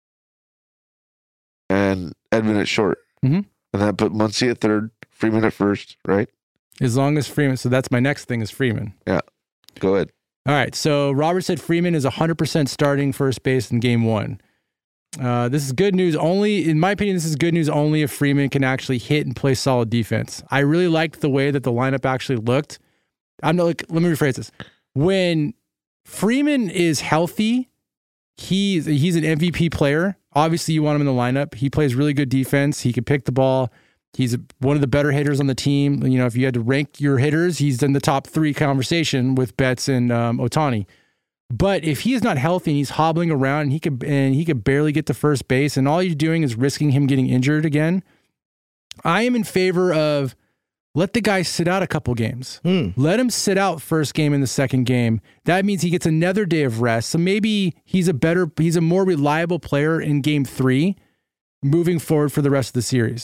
And Edman at short. Mhm. And then put Muncy at third, Freeman at first, right? As long as Freeman. So that's my next thing is Freeman. Go ahead. All right. So Robert said Freeman is 100% starting first base in game one. This is good news only. In my opinion, this is good news only if Freeman can actually hit and play solid defense. I really liked the way that the lineup actually looked. Let me rephrase this. When Freeman is healthy, he's an MVP player. Obviously, you want him in the lineup. He plays really good defense. He can pick the ball. He's one of the better hitters on the team. You know, if you had to rank your hitters, he's in the top 3 conversation with Betts and Ohtani. But if he is not healthy and he's hobbling around and he could barely get to first base and all you're doing is risking him getting injured again, I am in favor of let the guy sit out a couple games. Let him sit out first game and the second game. That means he gets another day of rest. So maybe he's a more reliable player in game 3 moving forward for the rest of the series.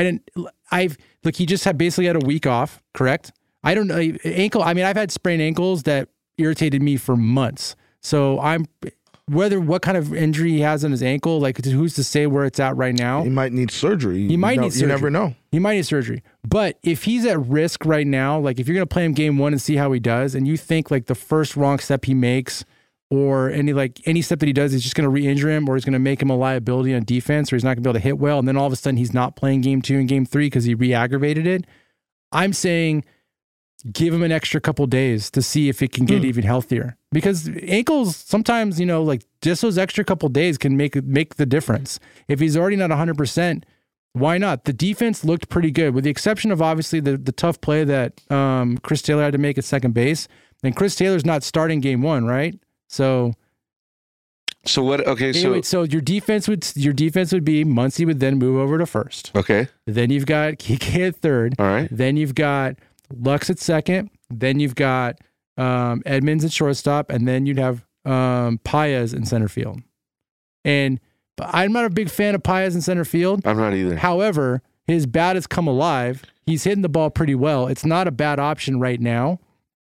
He just basically had a week off, correct? I don't know. I've had sprained ankles that irritated me for months. So what kind of injury he has on his ankle, like who's to say where it's at right now? He might need surgery. You never know. He might need surgery. But if he's at risk right now, like if you're going to play him game 1 and see how he does, and you think like the first wrong step he makes or any step that he does is just going to re-injure him or he's going to make him a liability on defense or he's not going to be able to hit well, and then all of a sudden he's not playing game 2 and game 3 because he re-aggravated it, I'm saying give him an extra couple days to see if it can get even healthier. Because ankles, sometimes, like just those extra couple days can make the difference. If he's already not 100%, why not? The defense looked pretty good, with the exception of obviously the tough play that Chris Taylor had to make at second base. And Chris Taylor's not starting game 1, right? So what? Okay, anyway, so your defense would be Muncy would then move over to first. Okay. Then you've got Kike at third. All right. Then you've got Lux at second. Then you've got Edmonds at shortstop, and then you'd have Paez in center field. And I'm not a big fan of Paez in center field. I'm not either. However, his bat has come alive. He's hitting the ball pretty well. It's not a bad option right now.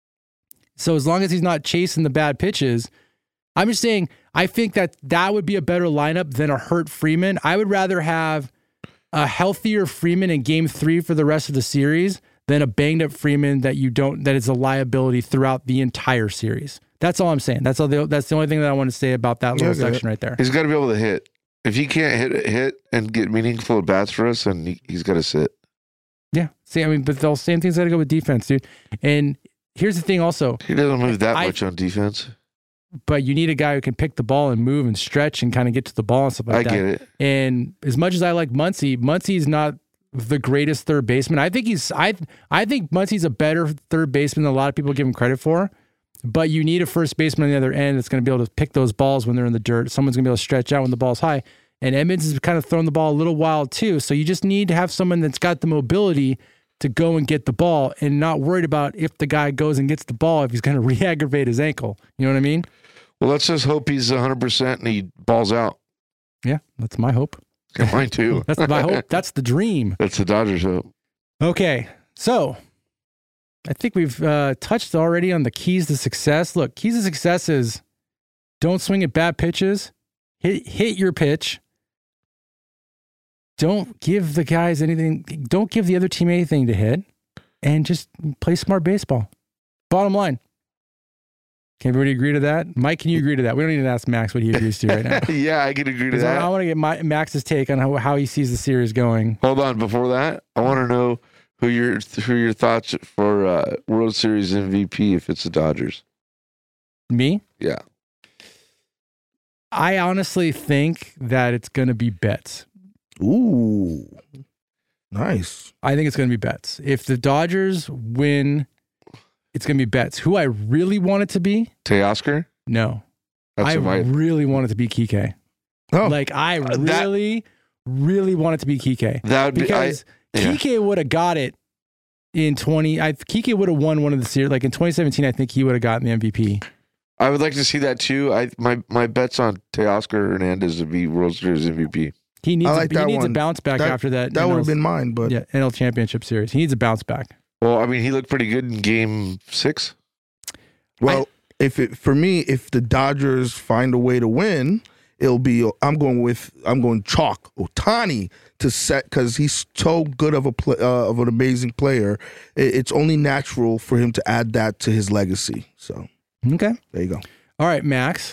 So as long as he's not chasing the bad pitches, I'm just saying I think that would be a better lineup than a hurt Freeman. I would rather have a healthier Freeman in game 3 for the rest of the series than a banged up Freeman that is a liability throughout the entire series. That's all I'm saying. That's the only thing that I want to say about that little section right there. He's got to be able to hit. If he can't hit and get meaningful at bats for us, then he's got to sit. Yeah. See, but the same thing's got to go with defense, dude. And here's the thing also. He doesn't move that much on defense. But you need a guy who can pick the ball and move and stretch and kind of get to the ball and stuff like that. I get it. And as much as I like Muncy's not the greatest third baseman. I think I think Muncy's a better third baseman than a lot of people give him credit for. But you need a first baseman on the other end that's going to be able to pick those balls when they're in the dirt. Someone's going to be able to stretch out when the ball's high. And Edmonds has kind of thrown the ball a little wild too. So you just need to have someone that's got the mobility to go and get the ball and not worried about if the guy goes and gets the ball, if he's going to re-aggravate his ankle. You know what I mean? Well, let's just hope he's 100% and he balls out. Yeah, that's my hope. Yeah, mine too. That's my hope. That's the dream. That's the Dodgers' hope. Okay, so I think we've touched already on the keys to success. Look, keys to success is don't swing at bad pitches, hit your pitch. Don't give the guys anything. Don't give the other team anything to hit, and just play smart baseball. Bottom line. Can everybody agree to that? Mike, can you agree to that? We don't need to ask Max what he agrees to right now. Yeah, I can agree to that. I want to get Max's take on how he sees the series going. Hold on, before that, I want to know who your thoughts for World Series MVP if it's the Dodgers. Me? Yeah. I honestly think that it's going to be Betts. Ooh, nice. I think it's going to be Betts. If the Dodgers win, it's going to be Betts. Who I really want it to be? Teoscar? No. That's really want it to be Kike. Oh. Like, I really want it to be Kike. That would because Kike would have got it in Kike would have won one of the series. Like in 2017, I think he would have gotten the MVP. I would like to see that too. My bets on Teoscar Hernandez to be World Series MVP. He needs a bounce back after that. That would have been mine, but NL Championship Series. He needs a bounce back. Well, I mean, he looked pretty good in Game 6. Well, if the Dodgers find a way to win, it'll be. I'm going chalk Ohtani to set because he's so good of an amazing player. It's only natural for him to add that to his legacy. So okay, there you go. All right, Max.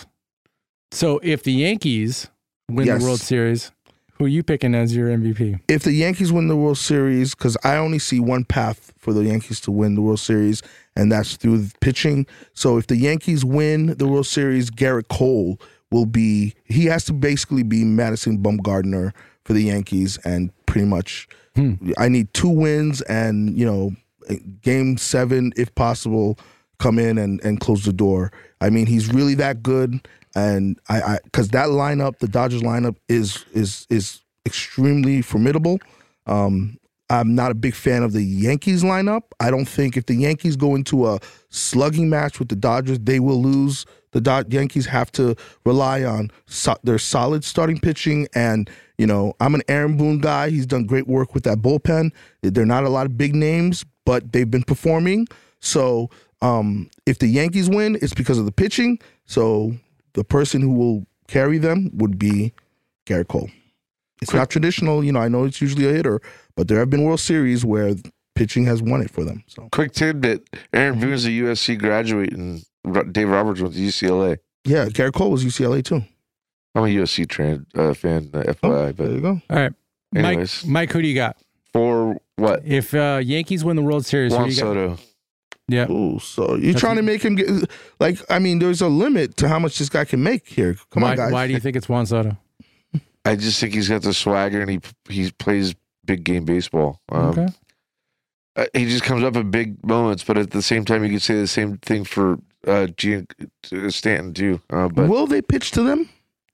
So if the Yankees win the World Series, who are you picking as your MVP? If the Yankees win the World Series, because I only see one path for the Yankees to win the World Series, and that's through pitching. So if the Yankees win the World Series, Garrett Cole he has to basically be Madison Bumgarner for the Yankees, and pretty much I need 2 wins and, Game 7, if possible, come in and close the door. I mean, he's really that good. And because that lineup, the Dodgers lineup is extremely formidable. I'm not a big fan of the Yankees lineup. I don't think if the Yankees go into a slugging match with the Dodgers, they will lose. The Yankees have to rely on their solid starting pitching. And, I'm an Aaron Boone guy. He's done great work with that bullpen. They're not a lot of big names, but they've been performing. So if the Yankees win, it's because of the pitching. So the person who will carry them would be Garrett Cole. It's not traditional. I know it's usually a hitter, but there have been World Series where pitching has won it for them. So, quick tidbit: Aaron Boone's a USC graduate, and Dave Roberts went to UCLA. Yeah, Garrett Cole was UCLA too. I'm a USC fan, FYI. But there you go. All right, anyways, Mike, who do you got for what? If Yankees win the World Series, Juan Soto. Yeah. Oh, so you're trying to make him get there's a limit to how much this guy can make here. Come on, guys. Why do you think it's Juan Soto? I just think he's got the swagger and he plays big game baseball. Okay. He just comes up in big moments, but at the same time, you could say the same thing for Stanton too. But will they pitch to them?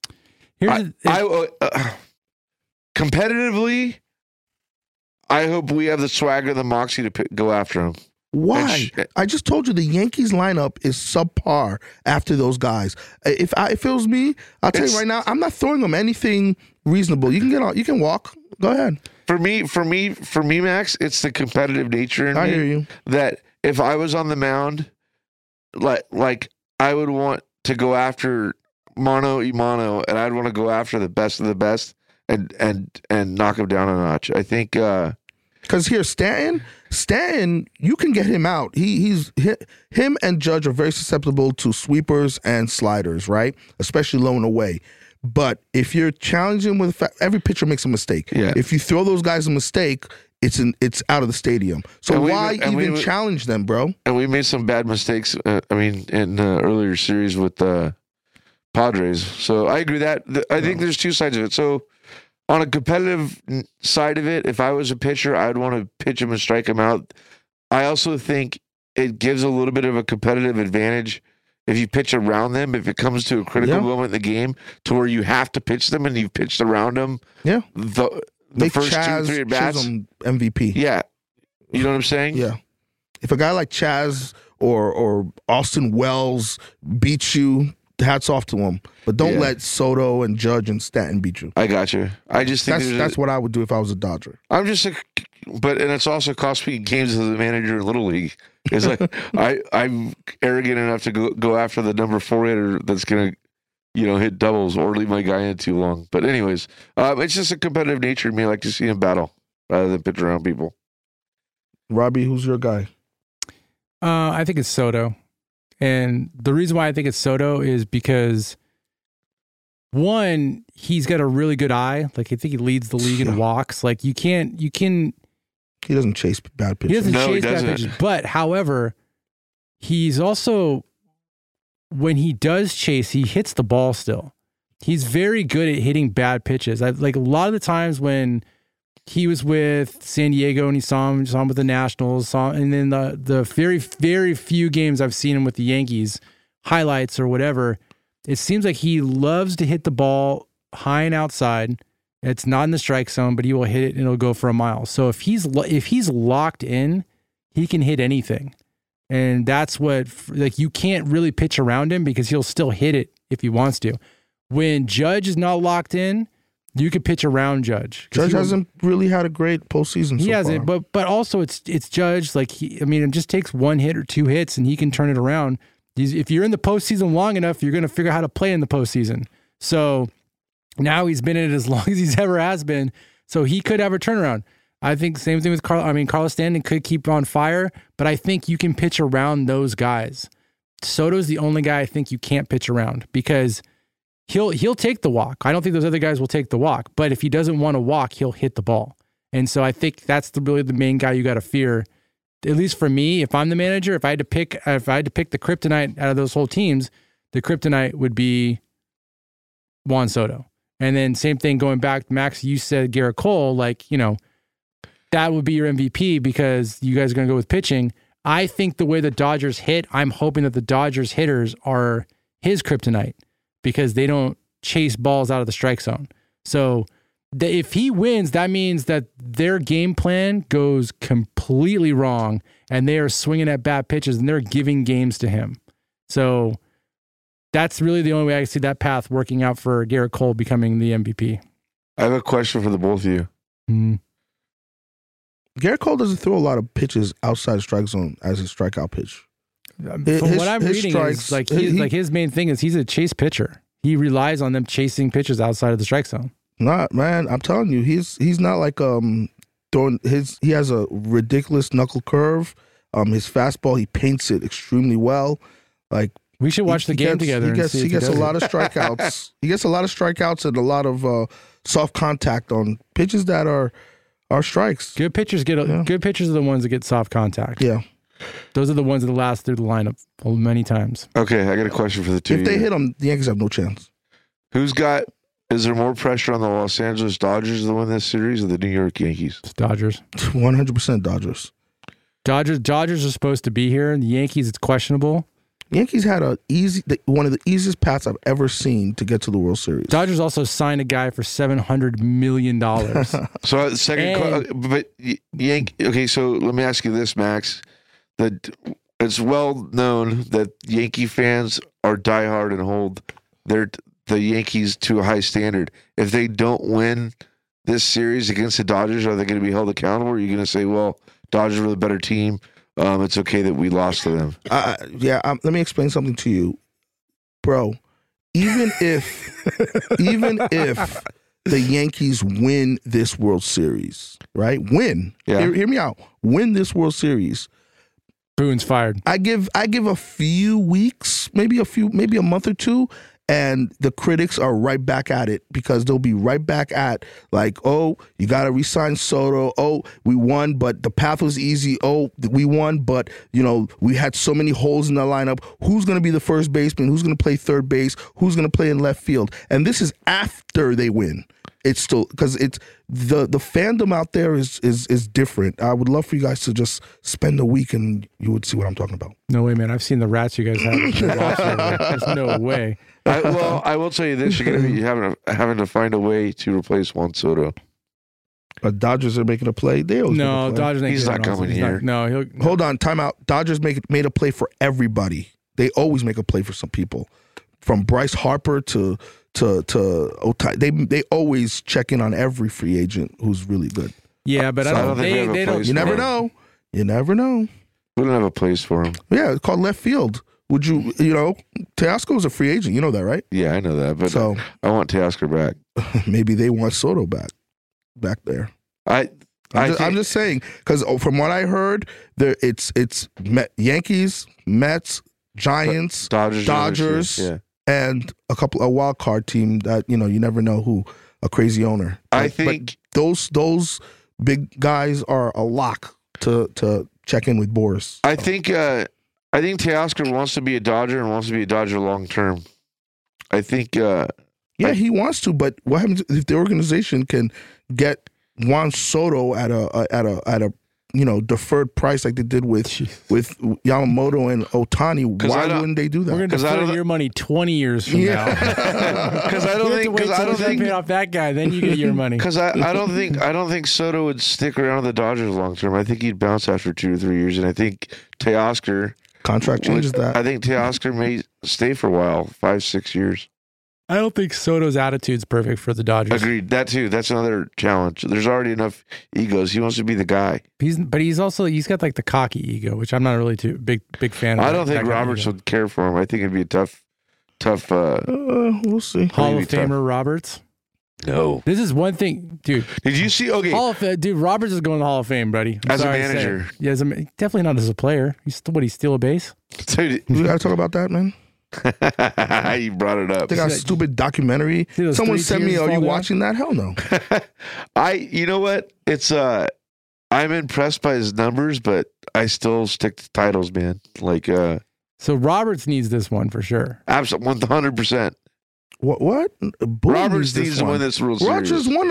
Competitively, I hope we have the swagger and the moxie to go after him. Why? I just told you the Yankees lineup is subpar after those guys. If it was me, I'll tell you right now, I'm not throwing them anything reasonable. You can get on. You can walk. Go ahead. For me, Max, it's the competitive nature in me. I hear you. That if I was on the mound, like I would want to go after mano a mano, and I'd want to go after the best of the best and knock him down a notch. I think because here Stanton, you can get him out. Him and Judge are very susceptible to sweepers and sliders, right? Especially low and away. But if you're challenging with every pitcher makes a mistake. Yeah. If you throw those guys a mistake, it's out of the stadium. So why even challenge them, bro? And we made some bad mistakes. In earlier series with Padres. So I agree that I think there's 2 sides of it. So on a competitive side of it, if I was a pitcher, I'd want to pitch him and strike him out. I also think it gives a little bit of a competitive advantage if you pitch around them, if it comes to a critical moment in the game to where you have to pitch them and you've pitched around them. Yeah. The Make first Chaz 2-3 at bats. Chisholm MVP. Yeah. You know what I'm saying? Yeah. If a guy like Chaz or Austin Wells beats you, hats off to him. But don't let Soto and Judge and Stanton beat you. I got you. I just think that's what I would do if I was a Dodger. I'm just and it's also cost me games as a manager in Little League. It's like I'm arrogant enough to go after the number 4 hitter that's gonna, hit doubles or leave my guy in too long. But anyways, it's just a competitive nature in me. I like to see him battle rather than pitch around people. Robbie, who's your guy? I think it's Soto. And the reason why I think it's Soto is because, one, he's got a really good eye. Like, I think he leads the league in walks. Like, you can. He doesn't chase bad pitches. He doesn't chase bad pitches. But, however, he's also, when he does chase, he hits the ball still. He's very good at hitting bad pitches. Like, a lot of the times when he was with San Diego and he saw him with the Nationals, and then the very, very few games I've seen him with the Yankees, highlights or whatever, it seems like he loves to hit the ball high and outside. It's not in the strike zone, but he will hit it and it'll go for a mile. So if he's locked in, he can hit anything. And that's what, like, you can't really pitch around him because he'll still hit it if he wants to. When Judge is not locked in, you could pitch around Judge. Judge hasn't really had a great postseason. He hasn't, but also it's Judge. Like, it just takes 1 hit or 2 hits and he can turn it around. If you're in the postseason long enough, you're going to figure out how to play in the postseason. So now he's been in it as long as he's ever has been. So he could have a turnaround. I think same thing with Carlos Stanton could keep on fire, but I think you can pitch around those guys. Soto's the only guy I think you can't pitch around because he'll take the walk. I don't think those other guys will take the walk, but if he doesn't want to walk, he'll hit the ball. And so I think that's really the main guy you got to fear. At least for me, if I'm the manager, if I had to pick the kryptonite out of those whole teams, the kryptonite would be Juan Soto. And then same thing going back, Max, you said Garrett Cole, that would be your MVP because you guys are going to go with pitching. I think the way the Dodgers hit, I'm hoping that the Dodgers hitters are his kryptonite because they don't chase balls out of the strike zone. So if he wins, that means that their game plan goes completely wrong and they are swinging at bad pitches and they're giving games to him. So that's really the only way I can see that path working out for Garrett Cole becoming the MVP. I have a question for the both of you. Mm-hmm. Garrett Cole doesn't throw a lot of pitches outside the strike zone as his strikeout pitch. From what I'm reading, strikes, his main thing is he's a chase pitcher. He relies on them chasing pitches outside of the strike zone. Not, man, I'm telling you, he's not like throwing he has a ridiculous knuckle curve. His fastball, he paints it extremely well. Like, we should watch the game together. He gets a lot of strikeouts. He gets a lot of strikeouts and a lot of soft contact on pitches that are strikes. Good pitchers good pitchers are the ones that get soft contact. Yeah. Those are the ones that last through the lineup many times. Okay, I got a question for the two. If they hit them, the Yankees have no chance. Is there more pressure on the Los Angeles Dodgers to win this series or the New York Yankees? It's Dodgers. 100% Dodgers. Dodgers are supposed to be here, and the Yankees, it's questionable. Yankees had one of the easiest paths I've ever seen to get to the World Series. Dodgers also signed a guy for $700 million. So okay, so let me ask you this, Max. That it's well known that Yankee fans are diehard and hold the Yankees to a high standard. If they don't win this series against the Dodgers, are they going to be held accountable? Or are you going to say, well, Dodgers were the better team? It's okay that we lost to them. Let me explain something to you, bro. Even if the Yankees win this World Series, right? Win. Yeah. Hear me out. Win this World Series. Boone's fired. I give a few weeks, maybe a month or two, and the critics are right back at it because they'll be right back at like, oh, you got to re-sign Soto. Oh, we won, but the path was easy. Oh, we won, but we had so many holes in the lineup. Who's going to be the first baseman? Who's going to play third base? Who's going to play in left field? And this is after they win. it's still because it's the fandom out there is different. I would love for you guys to just spend a week and you would see what I'm talking about. No way, man. I've seen the rats you guys have. There's no way. I will tell you this: you're going to be having to find a way to replace Juan Soto. Dodgers are making a play. They always make a play. Dodgers. He's not coming here. Hold on, time out. Dodgers made a play for everybody. They always make a play for some people, from Bryce Harper to Ohtani. They always check in on every free agent who's really good. Yeah, but I don't think they don't. You never know. You never know. We don't have a place for him. Yeah, it's called left field. Would you Teoscar is a free agent. You know that, right? Yeah, I know that. But so I want Teoscar back. Maybe they want Soto back there. I'm just saying, because from what I heard, it's Yankees, Mets, Giants, Dodgers, and a wild card team that you never know who, a crazy owner. I think those big guys are a lock to check in with Boris. I think Teoscar wants to be a Dodger and wants to be a Dodger long term. I think. He wants to, but what happens if the organization can get Juan Soto at a deferred price like they did with Yamamoto and Ohtani? Why wouldn't they do that? We're going to defer your money 20 years from now. Because I don't think pay off that guy, then you get your money. Because I don't think Soto would stick around with the Dodgers long term. I think he'd bounce after 2 or 3 years, and I think Teoscar contract changes that. I think Teoscar may stay for a while, 5-6 years. I don't think Soto's attitude's perfect for the Dodgers. Agreed. That too. That's another challenge. There's already enough egos. He wants to be the guy. He's got like the cocky ego, which I'm not really too big fan of. I don't think Roberts would care for him. I think it'd be a tough. We'll see. Hall of Famer Roberts. No. This is one thing, dude. Did you see? Okay. Roberts is going to the Hall of Fame, buddy. As a manager. Yeah, definitely not as a player. He steal a base? We gotta talk about that, man. You brought it up. They got a stupid documentary. Someone sent me, are you watching that? Hell no. You know what? It's I'm impressed by his numbers, but I still stick to titles, man. Like so Roberts needs this one for sure. Absolutely 100%. What? Roberts needs to win this World Series.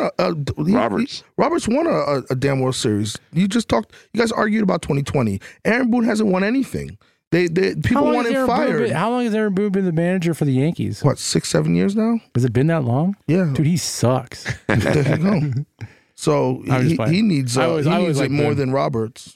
Roberts won a damn World Series. You guys argued about 2020. Aaron Boone hasn't won anything. People want him fired. How long has Aaron Boone been the manager for the Yankees? What, 6-7 years now? Has it been that long? Yeah. Dude, he sucks. There you go. So he needs it more than Roberts.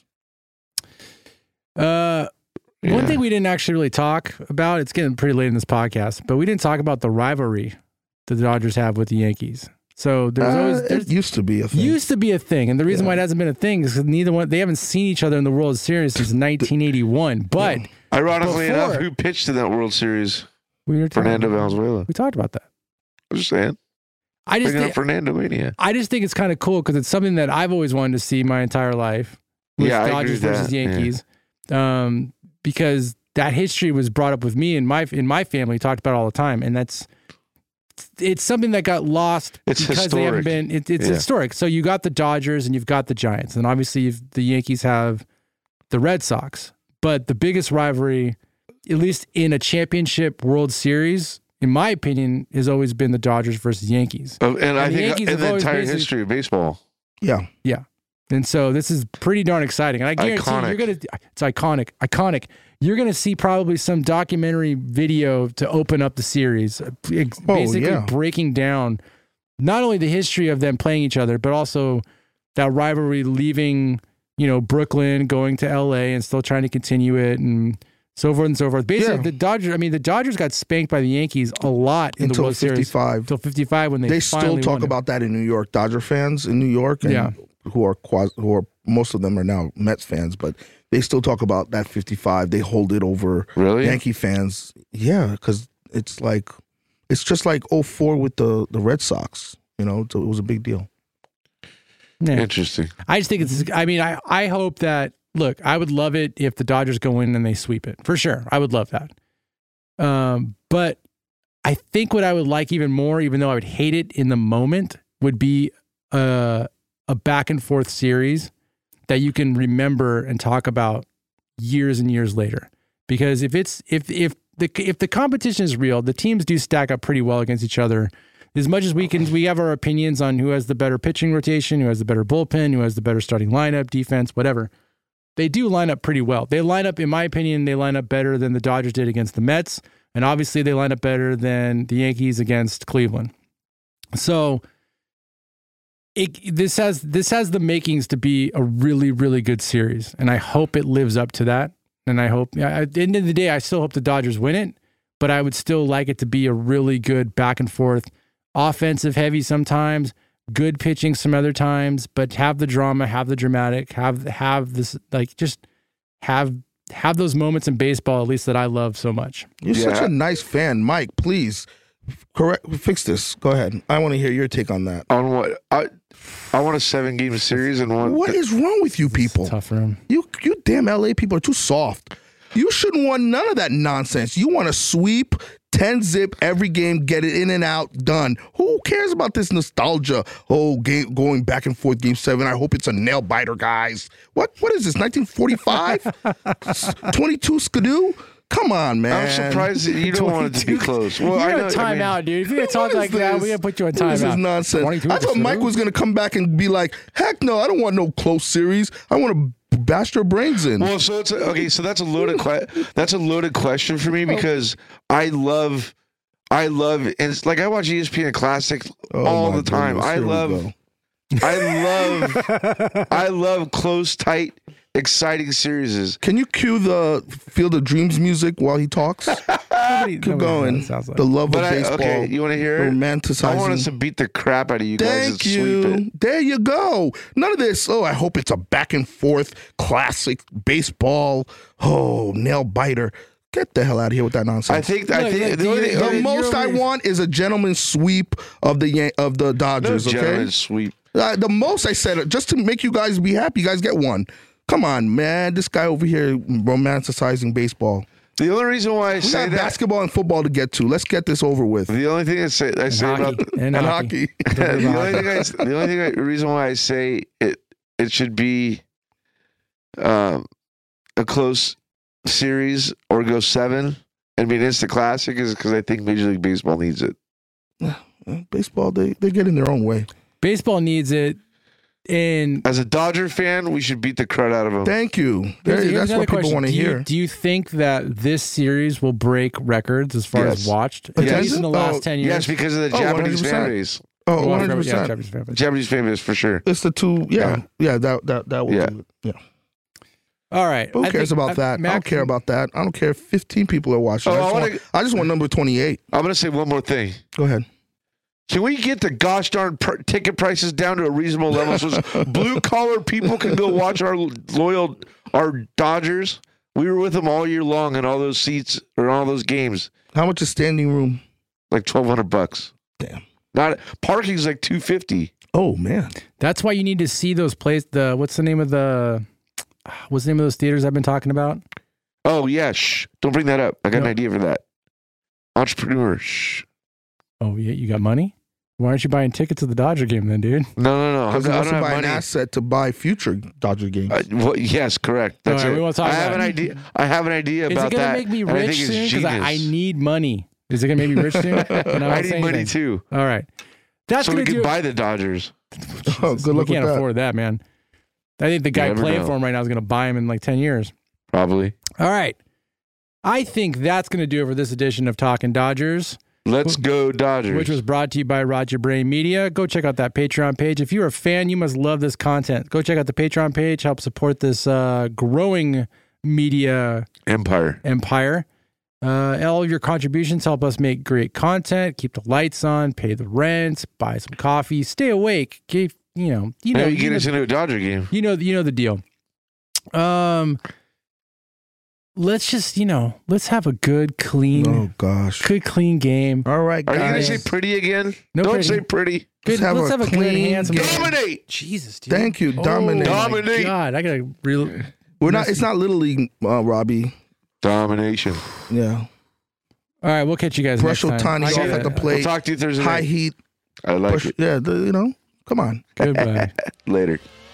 One thing we didn't actually really talk about, it's getting pretty late in this podcast, but we didn't talk about the rivalry that the Dodgers have with the Yankees. So it used to be a thing. And the reason why it hasn't been a thing is because they haven't seen each other in the World Series since 1981. But ironically enough, who pitched in that World Series? Fernando Valenzuela. We talked about that. I'm just saying. Fernando Mania. I just think it's kind of cool because it's something that I've always wanted to see my entire life. Dodgers versus Yankees. Yeah. Because that history was brought up with me and my family. We talked about it all the time, and it's something that got lost because historic. They haven't been. It's historic. So you got the Dodgers and you've got the Giants, and obviously the Yankees have the Red Sox. But the biggest rivalry, at least in a championship World Series, in my opinion, has always been the Dodgers versus Yankees. And I think in the entire history of baseball. Yeah. Yeah. And so this is pretty darn exciting. And I guarantee it's iconic. You're going to see probably some documentary video to open up the series, basically breaking down not only the history of them playing each other, but also that rivalry leaving, Brooklyn, going to LA and still trying to continue it and so forth and so forth. Basically, the Dodgers got spanked by the Yankees a lot in the World Series. Until 55 when they still talk about that in New York. Dodger fans in New York who are most of them are now Mets fans, but they still talk about that 55. They hold it over Yankee fans. Yeah, because it's just like 04 with the Red Sox. It was a big deal. Yeah. Interesting. I just think I hope that, look, I would love it if the Dodgers go in and they sweep it. For sure. I would love that. But I think what I would like even more, even though I would hate it in the moment, would be a back and forth series that you can remember and talk about years and years later. Because if the competition is real, the teams do stack up pretty well against each other. as much as we have our opinions on who has the better pitching rotation, who has the better bullpen, who has the better starting lineup, defense, whatever. They do line up pretty well. They line up, in my opinion, they line up better than the Dodgers did against the Mets. And obviously they line up better than the Yankees against Cleveland. So this has the makings to be a really, really good series. And I hope it lives up to that. And I hope, at the end of the day, I still hope the Dodgers win it. But I would still like it to be a really good back and forth, offensive heavy sometimes, good pitching some other times, but have the drama, have the dramatic, have this, like, just have those moments in baseball, at least that I love so much. You're such a nice fan. Mike, please fix this. Go ahead. I want to hear your take on that. On what? I want a 7-game series and one. What is wrong with you people? Tough for him. You damn LA people are too soft. You shouldn't want none of that nonsense. You want to sweep 10-zip every game, get it in and out, done. Who cares about this nostalgia? Oh, going back and forth, game 7. I hope it's a nail biter, guys. What is this, 1945? 22 Skidoo? Come on, man. I'm surprised that you don't want it to be close. Well, you're a timeout, dude. If you're going to talk like that, we're going to put you on timeout. This is nonsense. I thought Mike was going to come back and be like, heck no, I don't want no close series. I want to bash their brains in. Well, so it's okay. So that's a loaded question for me because I love, and it's like I watch ESPN Classic all the time. Goodness, I love close, tight, exciting series. Can you cue the Field of Dreams music while he talks? Keep going. Like. The love of baseball. Okay, you want to hear it? Romanticizing. I want us to beat the crap out of you guys. Thank you. Sweep it. There you go. None of this. Oh, I hope it's a back and forth classic baseball. Oh, nail biter. Get the hell out of here with that nonsense. I think the most I want is a gentleman's sweep of the Dodgers. No okay, gentleman's sweep. The most I said, just to make you guys be happy, you guys get one. Come on, man. This guy over here romanticizing baseball. The only reason why I say that, basketball and football to get to. Let's get this over with. The only thing I say about hockey. the reason why I say it should be a close series or go 7 and be an instant classic is because I think Major League Baseball needs it. Baseball, they get in their own way. Baseball needs it. And as a Dodger fan, we should beat the crud out of them. Thank you. That's what people want to hear. Do you think that this series will break records as far as watched? At least in the last 10 years? Yes, because of the Japanese 100%. fan base. Oh, 100%. Japanese fan base for sure. It's the two. Yeah. That will do it. Yeah. All right. Who cares about that? I don't care about that. I don't care if 15 people are watching. I just want number 28. I'm going to say one more thing. Go ahead. Can we get the gosh darn ticket prices down to a reasonable level so blue collar people can go watch our Dodgers? We were with them all year long in all those seats or all those games. How much is standing room? Like $1,200. Damn. Parking's like $250. Oh man, that's why you need to see those places. What's the name of those theaters I've been talking about? Oh yeah, shh! Don't bring that up. I got an idea for that. Entrepreneur, shh. Oh yeah, you got money? Why aren't you buying tickets to the Dodger game then, dude? No. Because he wants to buy an asset to buy future Dodger games. Yes, correct. That's it. We won't talk I have an idea about that. Is it going to make me rich soon? Because I need money. Is it going to make me rich soon? I need money too. All right. So we can buy the Dodgers. Oh, good luck with that. We can't afford that, man. I think the guy playing for him right now is going to buy him in like 10 years. Probably. All right. I think that's going to do it for this edition of Talking Dodgers. Let's go Dodgers. Which was brought to you by Roger Brain Media. Go check out that Patreon page. If you're a fan, you must love this content. Go check out the Patreon page. Help support this growing media empire. All of your contributions help us make great content, keep the lights on, pay the rent, buy some coffee, stay awake. You get us into a Dodger game. You know the deal. Let's just, let's have a good, clean, clean game. All right, guys. Are you going to say pretty again? No, don't say pretty. Good, let's have a clean, handsome dominate. Jesus, dude. Thank you. Dominate. Dominate. God, I got to really. It's not Little League, Robbie. Domination. Yeah. All right, we'll catch you guys next time. Tiny off at the plate. We'll talk to you Thursday High night. heat. I like it. Yeah, come on. Goodbye. Later.